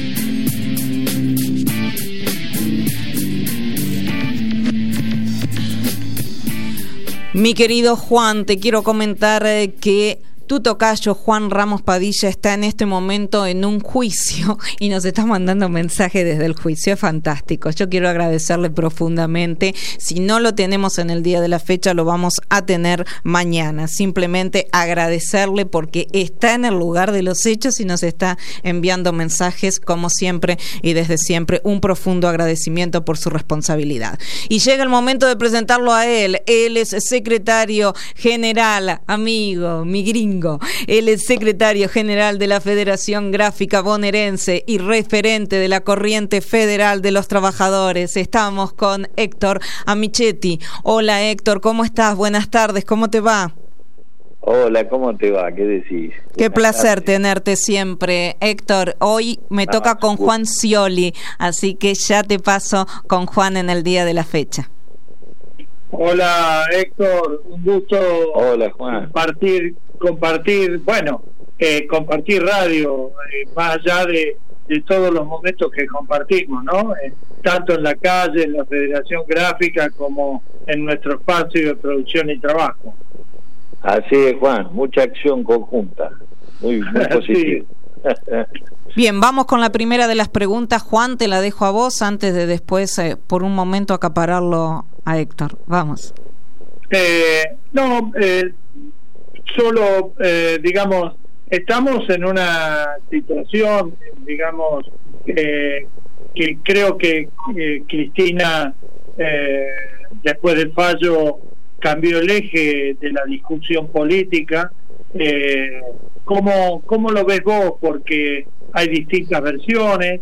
B: Mi querido Juan, te quiero comentar eh, que tu tocayo Juan Ramos Padilla está en este momento en un juicio y nos está mandando mensaje desde el juicio. Es fantástico. Yo quiero agradecerle profundamente. Si no lo tenemos en el día de la fecha, lo vamos a tener mañana. Simplemente agradecerle porque está en el lugar de los hechos y nos está enviando mensajes como siempre y desde siempre. Un profundo agradecimiento por su responsabilidad. Y llega el momento de presentarlo a él. Él es secretario general, amigo, mi gringo. Él es secretario general de la Federación Gráfica Bonaerense y referente de la Corriente Federal de los Trabajadores. Estamos con Héctor Amichetti. Hola Héctor, ¿cómo estás? Buenas tardes, ¿cómo te va?
F: Hola, ¿cómo te va? ¿Qué decís?
B: Qué placer tenerte siempre, Héctor. Hoy me toca ah, con Juan Scioli, así que ya te paso con Juan en el día de la fecha.
C: Hola Héctor, un gusto.
F: Hola Juan.
C: Compartir, compartir, bueno, eh, compartir radio, eh, más allá de, de todos los momentos que compartimos, ¿no? Eh, tanto en la calle, en la Federación Gráfica, como en nuestro espacio de producción y trabajo.
F: Así es, Juan, mucha acción conjunta, muy, muy positivo.
B: Bien, vamos con la primera de las preguntas. Juan, te la dejo a vos antes de después, eh, por un momento, acapararlo a Héctor. Vamos.
C: Eh, no, eh, solo, eh, digamos, estamos en una situación, digamos, eh, que creo que eh, Cristina, eh, después del fallo, cambió el eje de la discusión política. Eh, ¿cómo, ¿Cómo lo ves vos? Porque hay distintas versiones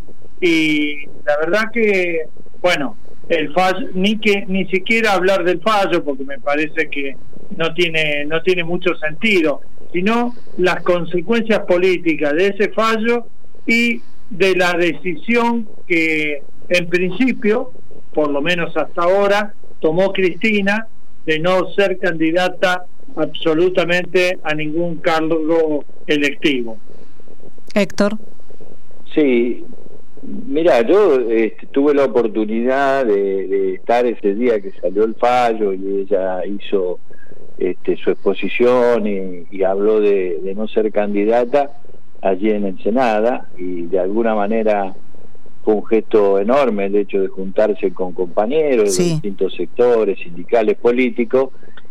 C: y la verdad que, bueno, el fallo, ni que ni siquiera hablar del fallo, porque me parece que no tiene no tiene mucho sentido, sino las consecuencias políticas de ese fallo y de la decisión que en principio, por lo menos hasta ahora, tomó Cristina de no ser candidata absolutamente a ningún cargo electivo.
B: Héctor.
F: Sí, mira, yo este, tuve la oportunidad de, de estar ese día que salió el fallo y ella hizo este, su exposición y, y habló de, de no ser candidata allí en Ensenada, y de alguna manera fue un gesto enorme el hecho de juntarse con compañeros sí. de distintos sectores, sindicales, políticos,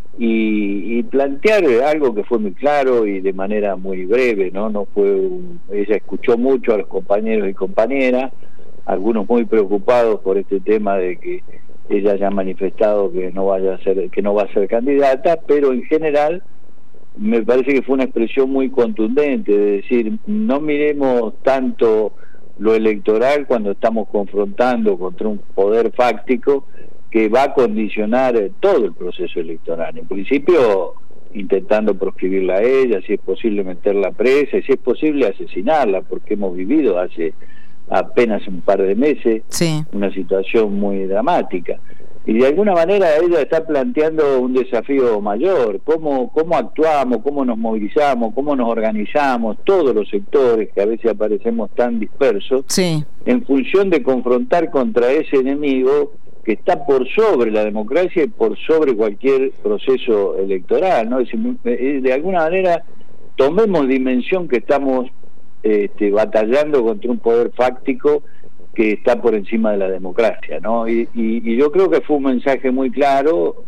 F: y, y plantear algo que fue muy claro y de manera muy breve, no no fue un, ella escuchó mucho a los compañeros y compañeras, algunos muy preocupados por este tema de que ella haya manifestado que no vaya a ser que no va a ser candidata, pero en general me parece que fue una expresión muy contundente de decir, no miremos tanto lo electoral cuando estamos confrontando contra un poder fáctico que va a condicionar todo el proceso electoral. En principio, intentando proscribirla a ella, si es posible meterla presa, y si es posible asesinarla, porque hemos vivido hace apenas un par de meses sí. una situación muy dramática. Y de alguna manera ella está planteando un desafío mayor, cómo, cómo actuamos, cómo nos movilizamos, cómo nos organizamos, todos los sectores que a veces aparecemos tan dispersos, sí. en función de confrontar contra ese enemigo que está por sobre la democracia y por sobre cualquier proceso electoral, ¿no? Es decir, de alguna manera tomemos dimensión que estamos este, batallando contra un poder fáctico que está por encima de la democracia, ¿no? Y, y, y yo creo que fue un mensaje muy claro,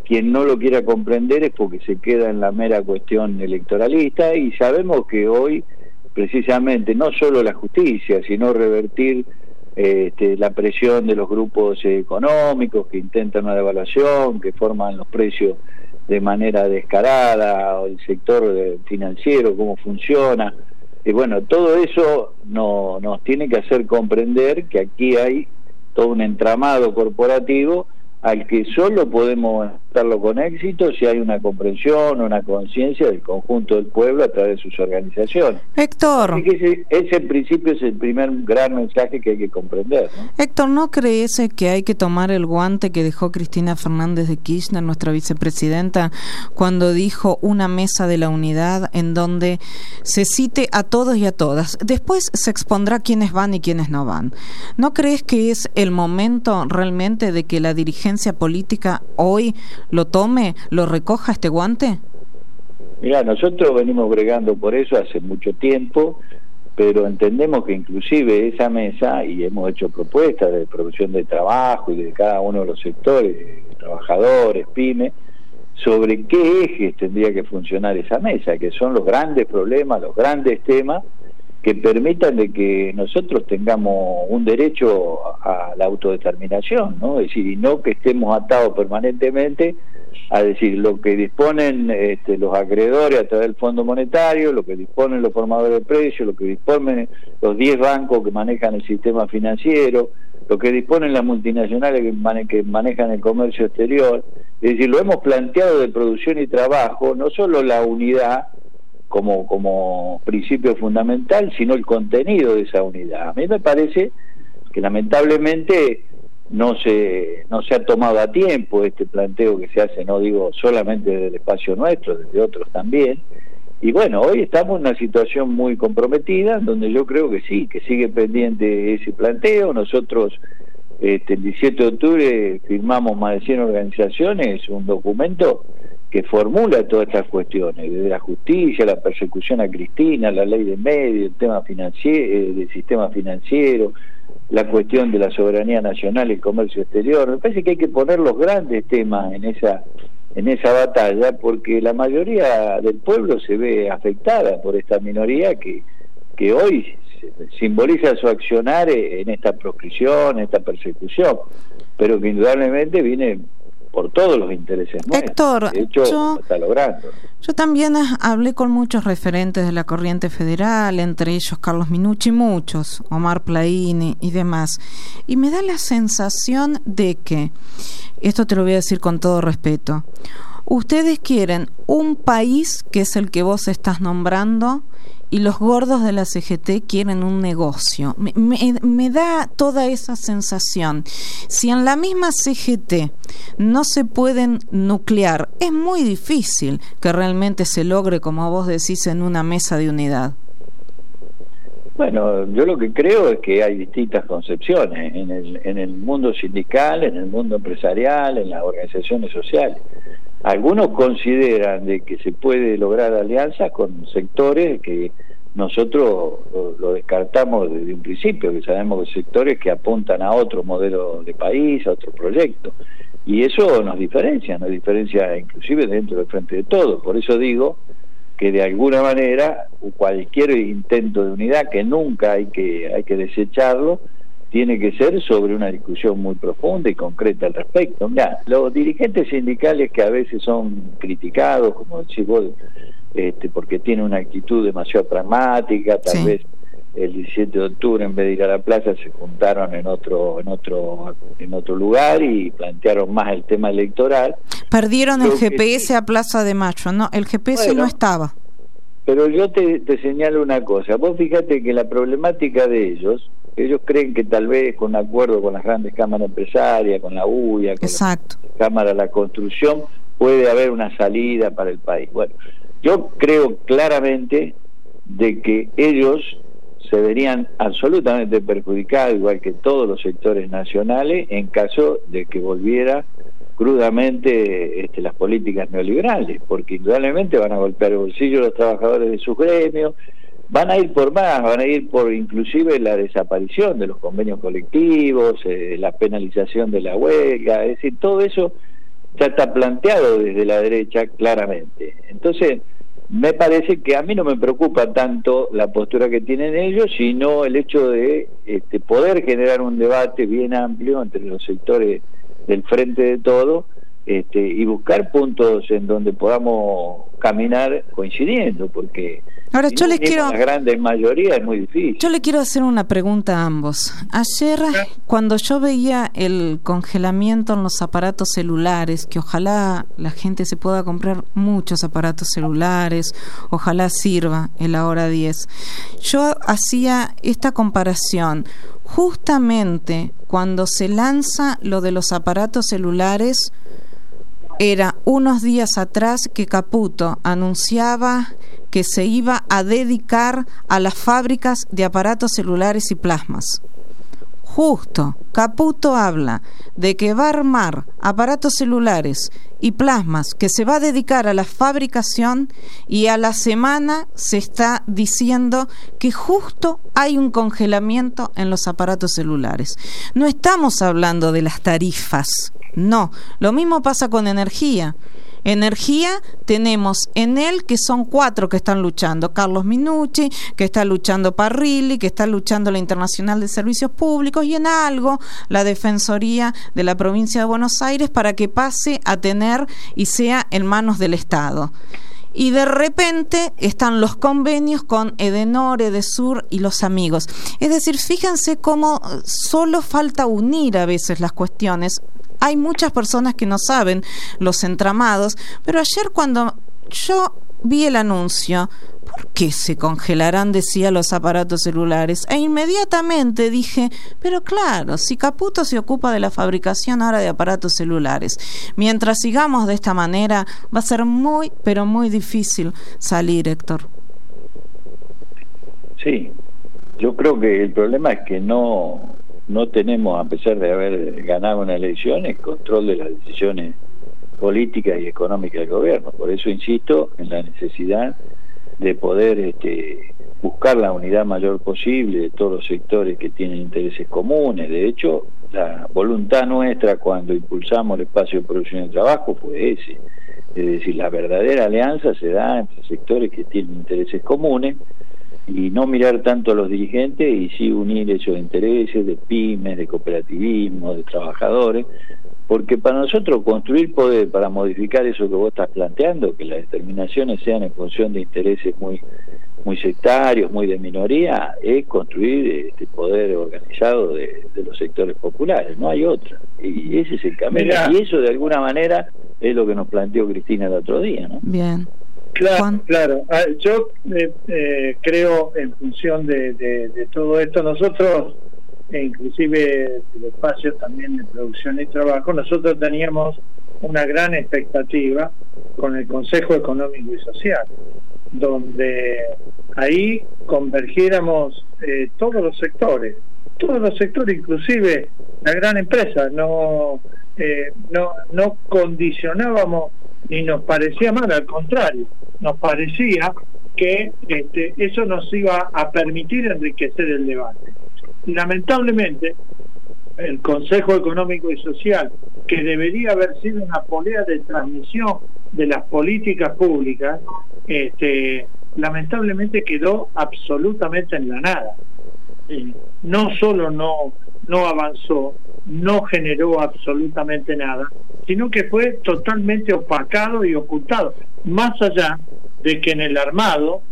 F: quien no lo quiera comprender es porque se queda en la mera cuestión electoralista, y sabemos que hoy precisamente no solo la justicia, sino revertir este, la presión de los grupos económicos que intentan una devaluación, que forman los precios de manera descarada, o el sector financiero, cómo funciona. Y bueno, todo eso no, nos tiene que hacer comprender que aquí hay todo un entramado corporativo al que solo podemos darlo con éxito si hay una comprensión, una conciencia del conjunto del pueblo a través de sus organizaciones.
B: Héctor.
F: Así que ese, ese en principio es el primer gran mensaje que hay que comprender, ¿no?
B: Héctor, ¿no crees que hay que tomar el guante que dejó Cristina Fernández de Kirchner, nuestra vicepresidenta, cuando dijo una mesa de la unidad en donde se cite a todos y a todas? Después se expondrá quiénes van y quiénes no van. ¿No crees que es el momento realmente de que la dirigencia política hoy lo tome, lo recoja este guante?
F: Mira, nosotros venimos bregando por eso hace mucho tiempo, pero entendemos que inclusive esa mesa, y hemos hecho propuestas de provisión de trabajo y de cada uno de los sectores, trabajadores, pymes, sobre qué ejes tendría que funcionar esa mesa, que son los grandes problemas, los grandes temas que permitan de que nosotros tengamos un derecho a la autodeterminación, ¿no? Es decir, y no que estemos atados permanentemente a decir lo que disponen este, los acreedores a través del Fondo Monetario, lo que disponen los formadores de precios, lo que disponen los diez bancos que manejan el sistema financiero, lo que disponen las multinacionales que, mane que manejan el comercio exterior. Es decir, lo hemos planteado de producción y trabajo, no solo la unidad como como principio fundamental, sino el contenido de esa unidad. A mí me parece que lamentablemente no se no se ha tomado a tiempo este planteo que se hace, no digo solamente desde el espacio nuestro, desde otros también, y bueno, hoy estamos en una situación muy comprometida, donde yo creo que sí, que sigue pendiente ese planteo. Nosotros este, el diecisiete de octubre firmamos más de cien organizaciones, un documento que formula todas estas cuestiones, desde la justicia, la persecución a Cristina, la ley de medios, el tema financiero, eh, del sistema financiero, la cuestión de la soberanía nacional y el comercio exterior. Me parece que hay que poner los grandes temas en esa en esa batalla, porque la mayoría del pueblo se ve afectada por esta minoría que, que hoy simboliza su accionar en esta proscripción, en esta persecución, pero que indudablemente viene por todos los intereses nuestros.
B: Héctor,
F: de hecho,
B: yo,
F: lo está logrando.
B: Yo también hablé con muchos referentes de la corriente federal, entre ellos Carlos Minucci, muchos, Omar Plaini y demás, y me da la sensación de que, esto te lo voy a decir con todo respeto, ustedes quieren un país que es el que vos estás nombrando, y los gordos de la C G T quieren un negocio. Me, me, me da toda esa sensación. Si en la misma C G T no se pueden nuclear, es muy difícil que realmente se logre, como vos decís, en una mesa de unidad.
F: Bueno, yo lo que creo es que hay distintas concepciones en el, en el mundo sindical, en el mundo empresarial, en las organizaciones sociales. Algunos consideran de que se puede lograr alianzas con sectores que nosotros lo, lo descartamos desde un principio, que sabemos que sectores que apuntan a otro modelo de país, a otro proyecto, y eso nos diferencia, nos diferencia inclusive dentro del Frente de Todos. Por eso digo que de alguna manera cualquier intento de unidad, que nunca hay que hay que desecharlo, tiene que ser sobre una discusión muy profunda y concreta al respecto. Mirá, los dirigentes sindicales que a veces son criticados, como decís vos, este, porque tienen una actitud demasiado pragmática, tal sí. vez el diecisiete de octubre en vez de ir a la plaza se juntaron en otro en otro en otro lugar y plantearon más el tema electoral.
B: Perdieron el G P S sí. a Plaza de Mayo, no, el G P S bueno, no estaba.
F: Pero yo te, te señalo una cosa, vos fíjate que la problemática de ellos, ellos creen que tal vez con acuerdo con las grandes cámaras empresarias, con la U I A, con
B: Exacto.
F: la Cámara de la Construcción, puede haber una salida para el país. Bueno, yo creo claramente de que ellos se verían absolutamente perjudicados, igual que todos los sectores nacionales, en caso de que volviera crudamente este, las políticas neoliberales, porque indudablemente van a golpear el bolsillo de los trabajadores de sus gremios, van a ir por más, van a ir por inclusive la desaparición de los convenios colectivos, eh, la penalización de la huelga, es decir, todo eso ya está planteado desde la derecha claramente. Entonces, me parece que a mí no me preocupa tanto la postura que tienen ellos, sino el hecho de este, poder generar un debate bien amplio entre los sectores del Frente de Todo, este, y buscar puntos en donde podamos caminar coincidiendo, porque
B: ahora
F: si
B: yo
F: no
B: les quiero
F: la grande mayoría es muy difícil.
B: Yo le quiero hacer una pregunta a ambos. Ayer, cuando yo veía el congelamiento en los aparatos celulares, que ojalá la gente se pueda comprar muchos aparatos celulares, ojalá sirva en la hora diez, yo hacía esta comparación. Justamente cuando se lanza lo de los aparatos celulares, era unos días atrás que Caputo anunciaba que se iba a dedicar a las fábricas de aparatos celulares y plasmas. Justo, Caputo habla de que va a armar aparatos celulares y plasmas, que se va a dedicar a la fabricación, y a la semana se está diciendo que justo hay un congelamiento en los aparatos celulares. No estamos hablando de las tarifas, no. Lo mismo pasa con energía. Energía tenemos en él que son cuatro que están luchando: Carlos Minucci, que está luchando Parrilli, que está luchando la Internacional de Servicios Públicos, y en algo la Defensoría de la Provincia de Buenos Aires, para que pase a tener y sea en manos del Estado. Y de repente están los convenios con Edenor, Edesur y los amigos. Es decir, fíjense cómo solo falta unir a veces las cuestiones. Hay muchas personas que no saben los entramados, pero ayer cuando yo vi el anuncio, ¿por qué se congelarán, decía, los aparatos celulares? E inmediatamente dije, pero claro, si Caputo se ocupa de la fabricación ahora de aparatos celulares, mientras sigamos de esta manera, va a ser muy, pero muy difícil salir, Héctor.
F: Sí, yo creo que el problema es que no... no tenemos, a pesar de haber ganado una elección, el control de las decisiones políticas y económicas del gobierno. Por eso insisto en la necesidad de poder este, buscar la unidad mayor posible de todos los sectores que tienen intereses comunes. De hecho, la voluntad nuestra cuando impulsamos el espacio de producción y trabajo fue ese. Es decir, la verdadera alianza se da entre sectores que tienen intereses comunes, y no mirar tanto a los dirigentes, y sí unir esos intereses de pymes, de cooperativismo, de trabajadores, porque para nosotros construir poder para modificar eso que vos estás planteando, que las determinaciones sean en función de intereses muy muy sectarios, muy de minoría, es construir este poder organizado de, de los sectores populares, no hay otra, y ese es el camino. Mirá. Y eso de alguna manera es lo que nos planteó Cristina el otro día, ¿no?
B: Bien.
C: Claro,
B: Juan.
C: claro. Ah, yo eh, eh, creo, en función de, de, de todo esto, nosotros, e inclusive el espacio también de producción y trabajo, nosotros teníamos una gran expectativa con el Consejo Económico y Social, donde ahí convergiéramos eh, todos los sectores, todos los sectores, inclusive la gran empresa. No, eh, no, no condicionábamos ni nos parecía mal, al contrario, nos parecía que este, eso nos iba a permitir enriquecer el debate. Lamentablemente, el Consejo Económico y Social, que debería haber sido una polea de transmisión de las políticas públicas, este, lamentablemente quedó absolutamente en la nada. Eh, no solo no, no avanzó, no generó absolutamente nada, sino que fue totalmente opacado y ocultado, más allá de que en el armado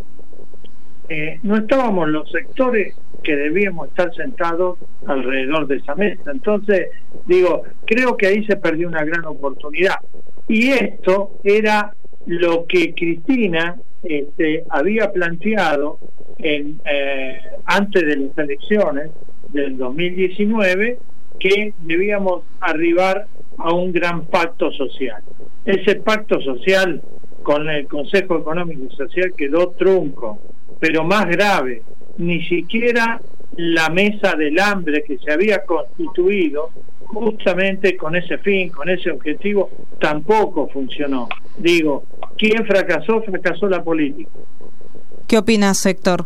C: eh, no estábamos los sectores que debíamos estar sentados alrededor de esa mesa. Entonces, digo, creo que ahí se perdió una gran oportunidad, y esto era lo que Cristina este, había planteado en, eh, antes de las elecciones del dos mil diecinueve, que debíamos arribar a un gran pacto social. Ese pacto social con el Consejo Económico y Social quedó trunco, pero más grave, ni siquiera la mesa del hambre que se había constituido justamente con ese fin, con ese objetivo, tampoco funcionó. Digo, ¿quién fracasó? Fracasó la política.
B: ¿Qué opinas, Héctor?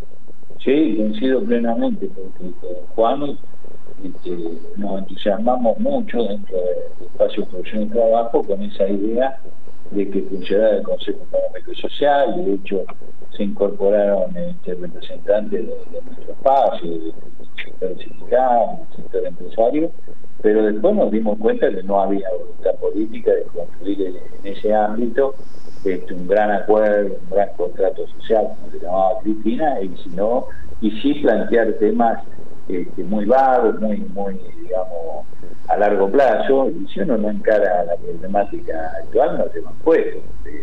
F: Sí, coincido plenamente, porque con Juan este, nos entusiasmamos mucho dentro de, de espacios de producción y trabajo con esa idea de que funcionara el Consejo Económico y Social. De hecho, se incorporaron este, representantes de, de nuestro espacio, del sector sindical, del sector empresario, pero después nos dimos cuenta que no había voluntad política de construir en, en ese ámbito este, un gran acuerdo, un gran contrato social, como se llamaba Cristina, y sino y sí plantear temas este, muy vagos, muy, muy, digamos, a largo plazo. Y si uno no encara la problemática actual, no se nos puede.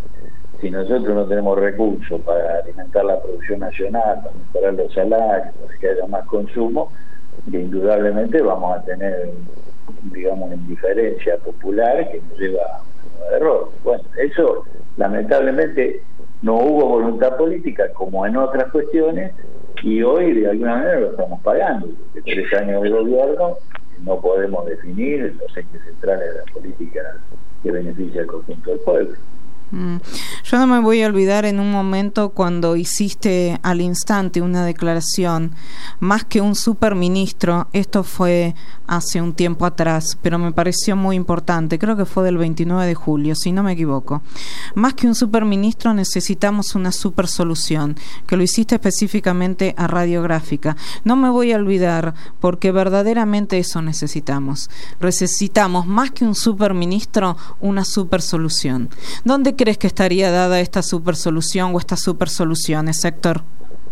F: Si nosotros no tenemos recursos para alimentar la producción nacional, para mejorar los salarios, para que haya más consumo, indudablemente vamos a tener, digamos, una indiferencia popular que nos lleva a un error. Bueno, eso lamentablemente no hubo voluntad política como en otras cuestiones, y hoy de alguna manera lo estamos pagando, porque tres años de gobierno no podemos definir los ejes centrales de la política que beneficia al conjunto del pueblo.
B: Mm. Yo no me voy a olvidar en un momento cuando hiciste al instante una declaración, más que un superministro, esto fue hace un tiempo atrás, pero me pareció muy importante, creo que fue del veintinueve de julio, si no me equivoco. Más que un superministro necesitamos una super solución, que lo hiciste específicamente a Radiográfica. No me voy a olvidar, porque verdaderamente eso necesitamos. Necesitamos más que un superministro, una super solución. ¿Dónde crees que estaría dada esta super solución o estas super soluciones, Héctor?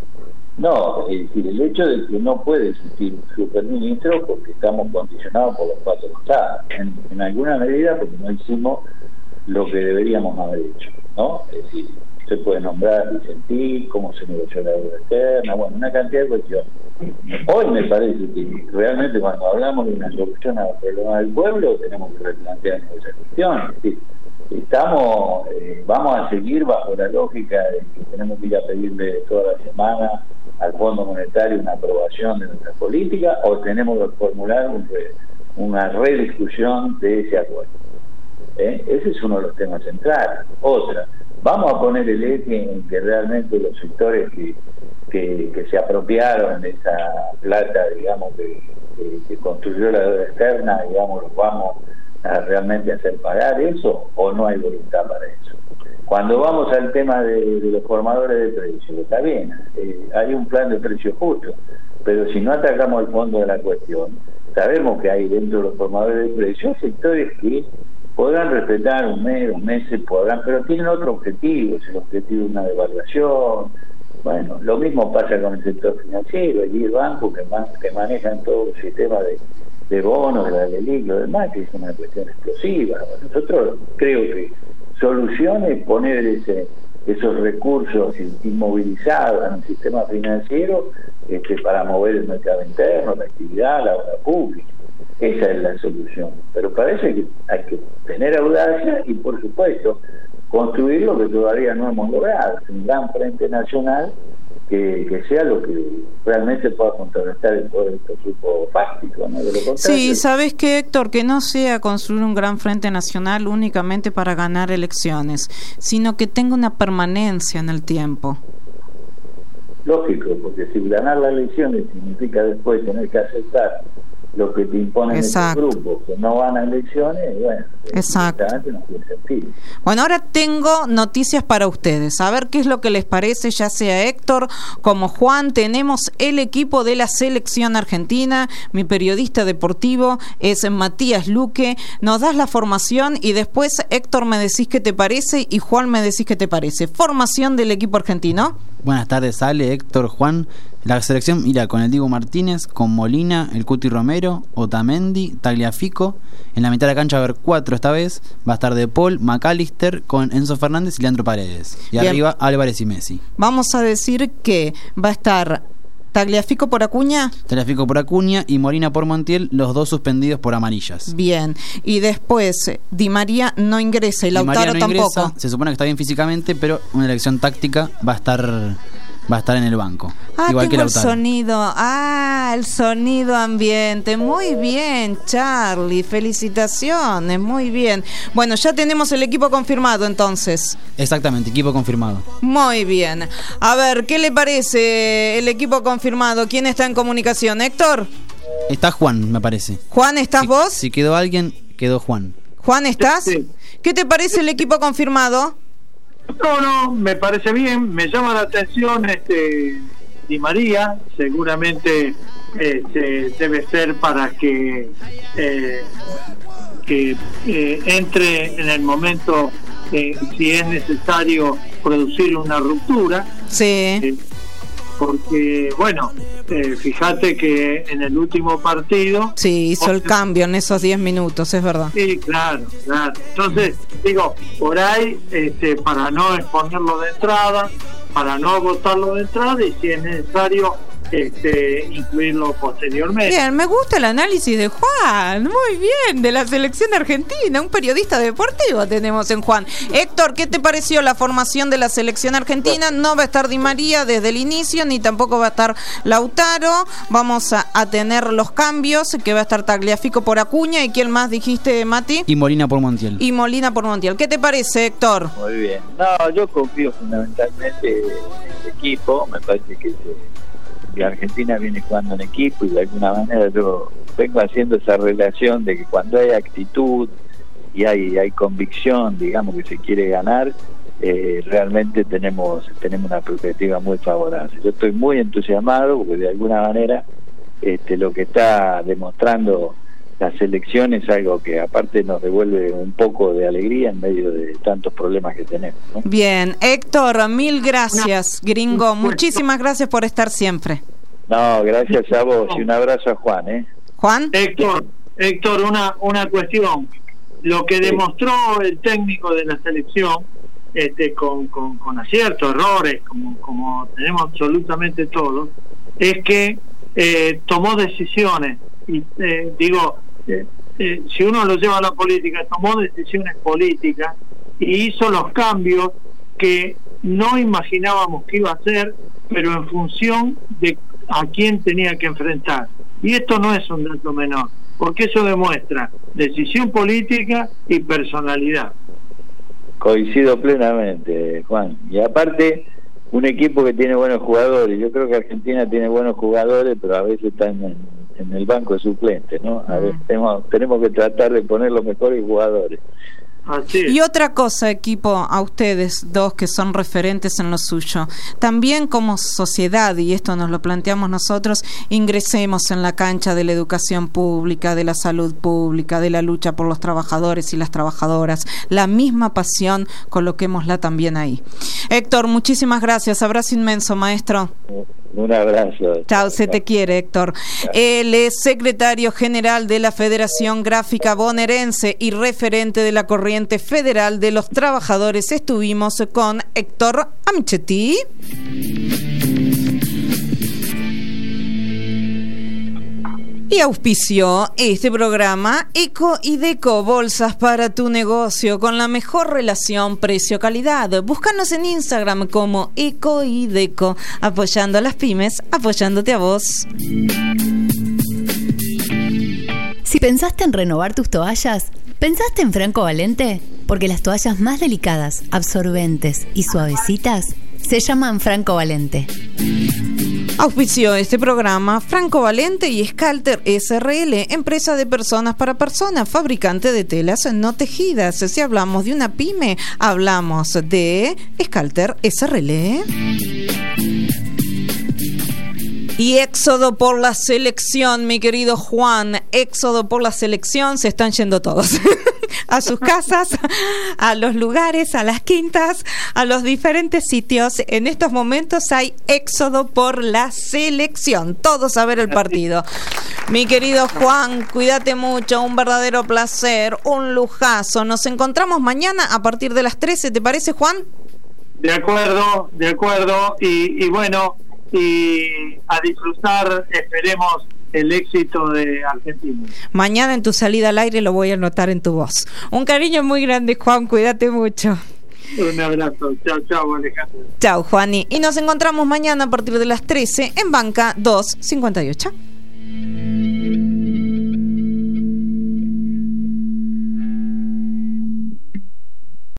F: No, es decir, el hecho de que no puede existir un superministro porque estamos condicionados por los cuatro estados, en, en alguna medida porque no hicimos lo que deberíamos haber hecho, ¿no? Es decir, se puede nombrar y sentir cómo se negoció la deuda externa, bueno, una cantidad de cuestiones. Hoy me parece que realmente cuando hablamos de una solución al problema del pueblo tenemos que replantearnos esa cuestión. Es decir, estamos, eh, vamos a seguir bajo la lógica de que tenemos que ir a pedirle toda la semana al Fondo Monetario una aprobación de nuestra política, o tenemos que formular un re, una rediscusión de ese acuerdo. ¿Eh? Ese es uno de los temas centrales. Otra, vamos a poner el eje en que realmente los sectores que, que, que se apropiaron de esa plata, digamos, que, que, que construyó la deuda externa, digamos, los vamos a realmente hacer pagar eso, o no hay voluntad para eso. Cuando vamos al tema de, de los formadores de precios, está bien, eh, hay un plan de precios justos, pero si no atacamos el fondo de la cuestión, sabemos que hay dentro de los formadores de precios sectores que podrán respetar un mes, un mes, podrán, pero tienen otro objetivo, es el objetivo de una devaluación. Bueno, lo mismo pasa con el sector financiero, allí el banco que, man, que manejan todo el sistema de de bonos, de la LELIC, lo demás, que es una cuestión explosiva. Nosotros creo que soluciones poner ese, esos recursos inmovilizados en el sistema financiero este, para mover el mercado interno, la actividad, la obra pública. Esa es la solución. Pero parece que hay que tener audacia y, por supuesto, construir lo que todavía no hemos logrado, un gran frente nacional Que, que sea lo que realmente pueda contrarrestar el poder de estos grupos fácticos, ¿no? De lo contrario.
B: Sí, ¿sabes qué, Héctor? Que no sea construir un gran frente nacional únicamente para ganar elecciones, sino que tenga una permanencia en el tiempo.
F: Lógico, porque si ganar las elecciones significa después tener que aceptar lo que te imponen estos grupos que no van a elecciones, bueno,
B: exacto.
F: No tiene sentido.
B: Bueno, ahora tengo noticias para ustedes, a ver qué es lo que les parece, ya sea Héctor como Juan. Tenemos el equipo de la selección argentina, mi periodista deportivo es Matías Luque, nos das la formación y después, Héctor, me decís qué te parece y Juan me decís qué te parece. Formación del equipo argentino.
G: Buenas tardes, Ale, Héctor, Juan. La selección irá con el Diego Martínez, con Molina, el Cuti Romero, Otamendi, Tagliafico. En la mitad de la cancha va a haber cuatro esta vez. Va a estar De Paul, McAllister, con Enzo Fernández y Leandro Paredes. Y Bien. Arriba Álvarez y Messi.
B: Vamos a decir que va a estar Tagliafico por Acuña.
G: Tagliafico por Acuña y Molina por Montiel, los dos suspendidos por amarillas.
B: Bien. Y después Di María no ingresa y Lautaro no tampoco. Ingresa.
G: Se supone que está bien físicamente, pero una elección táctica va a estar... va a estar en el banco.
B: Ah,
G: igual que
B: el
G: Lautaro.
B: sonido. Ah, el sonido ambiente. Muy bien, Charlie. Felicitaciones, muy bien. Bueno, ya tenemos el equipo confirmado entonces.
G: Exactamente, equipo confirmado.
B: Muy bien. A ver, ¿qué le parece el equipo confirmado? ¿Quién está en comunicación? ¿Héctor?
G: Está Juan, me parece.
B: Juan, ¿estás
G: si,
B: vos?
G: Si quedó alguien, quedó Juan.
B: Juan, ¿estás?
C: Sí.
B: ¿Qué te parece el equipo confirmado?
C: No, no, me parece bien, me llama la atención este Di María, seguramente este, debe ser para que eh, que eh, entre en el momento eh, si es necesario producir una ruptura.
B: Sí.
C: Eh, porque, bueno, eh, fíjate que en el último partido...
B: Sí, hizo el cambio en esos diez minutos, es verdad.
C: Sí, claro, claro. Entonces, digo, por ahí, este, para no exponerlo de entrada, para no agotarlo de entrada, y si es necesario este, incluirlo posteriormente.
B: Bien, me gusta el análisis de Juan, muy bien, de la selección argentina, un periodista deportivo tenemos en Juan. Héctor, ¿qué te pareció la formación de la selección argentina? No va a estar Di María desde el inicio, ni tampoco va a estar Lautaro, vamos a, a tener los cambios, que va a estar Tagliafico por Acuña, ¿y quién más dijiste, Mati?
G: Y Molina por Montiel.
B: Y Molina por Montiel. ¿Qué te parece, Héctor?
F: Muy bien. No, yo confío fundamentalmente en el equipo, me parece que la Argentina viene jugando en equipo y de alguna manera yo vengo haciendo esa relación de que cuando hay actitud y hay hay convicción, digamos, que se quiere ganar, eh, realmente tenemos tenemos una perspectiva muy favorable. Yo estoy muy entusiasmado porque de alguna manera este, lo que está demostrando la selección es algo que aparte nos devuelve un poco de alegría en medio de tantos problemas que tenemos, ¿no?
B: Bien, Héctor, mil gracias, gringo, muchísimas gracias por estar siempre.
F: No, gracias a vos y un abrazo a Juan, ¿eh?
B: Juan.
C: Héctor, Héctor, una, una cuestión. Lo que demostró el técnico de la selección, este, con, con, con aciertos, errores, como, como tenemos absolutamente todos, es que eh, tomó decisiones. Y eh, digo, eh, eh, si uno lo lleva a la política, tomó decisiones políticas y hizo los cambios que no imaginábamos que iba a hacer, pero en función de a quién tenía que enfrentar. Y esto no es un dato menor, porque eso demuestra decisión política y personalidad.
F: Coincido plenamente, Juan. Y aparte, un equipo que tiene buenos jugadores. Yo creo que Argentina tiene buenos jugadores, pero a veces están en, en el banco de suplentes, ¿no? A ver, tenemos, tenemos que tratar de poner los mejores jugadores.
C: Así es.
B: Y otra cosa, equipo, a ustedes dos que son referentes en lo suyo, también como sociedad, y esto nos lo planteamos nosotros, ingresemos en la cancha de la educación pública, de la salud pública, de la lucha por los trabajadores y las trabajadoras, la misma pasión, coloquémosla también ahí. Héctor, muchísimas gracias, abrazo inmenso, maestro.
F: Un abrazo.
B: Chao, se te quiere, Héctor. Él es secretario general de la Federación Gráfica Bonaerense y referente de la Corriente Federal de los Trabajadores. Estuvimos con Héctor Amichetti. Y auspició este programa Eco y Deco, bolsas para tu negocio con la mejor relación precio-calidad. Búscanos en Instagram como Eco y Deco, apoyando a las pymes, apoyándote a vos.
D: Si pensaste en renovar tus toallas, ¿pensaste en Franco Valente? Porque las toallas más delicadas, absorbentes y suavecitas se llaman Franco Valente.
B: Auspició este programa Franco Valente y Scalter S R L, empresa de personas para personas, fabricante de telas no tejidas. Si hablamos de una pyme, hablamos de Scalter S R L. Y éxodo por la selección, mi querido Juan, éxodo por la selección, se están yendo todos a sus casas, a los lugares, a las quintas, a los diferentes sitios. En estos momentos hay éxodo por la selección, todos a ver el partido. Mi querido Juan, cuídate mucho, un verdadero placer, un lujazo. Nos encontramos mañana a partir de las trece, ¿te parece, Juan?
C: De acuerdo, de acuerdo, y, y bueno, y a disfrutar, esperemos el éxito de Argentina.
B: Mañana en tu salida al aire lo voy a anotar en tu voz. Un cariño muy grande, Juan, cuídate mucho.
C: Un abrazo, chao, chao, Alejandro.
B: Chao, Juani. Y nos encontramos mañana a partir de las trece en Banca doscientos cincuenta y ocho.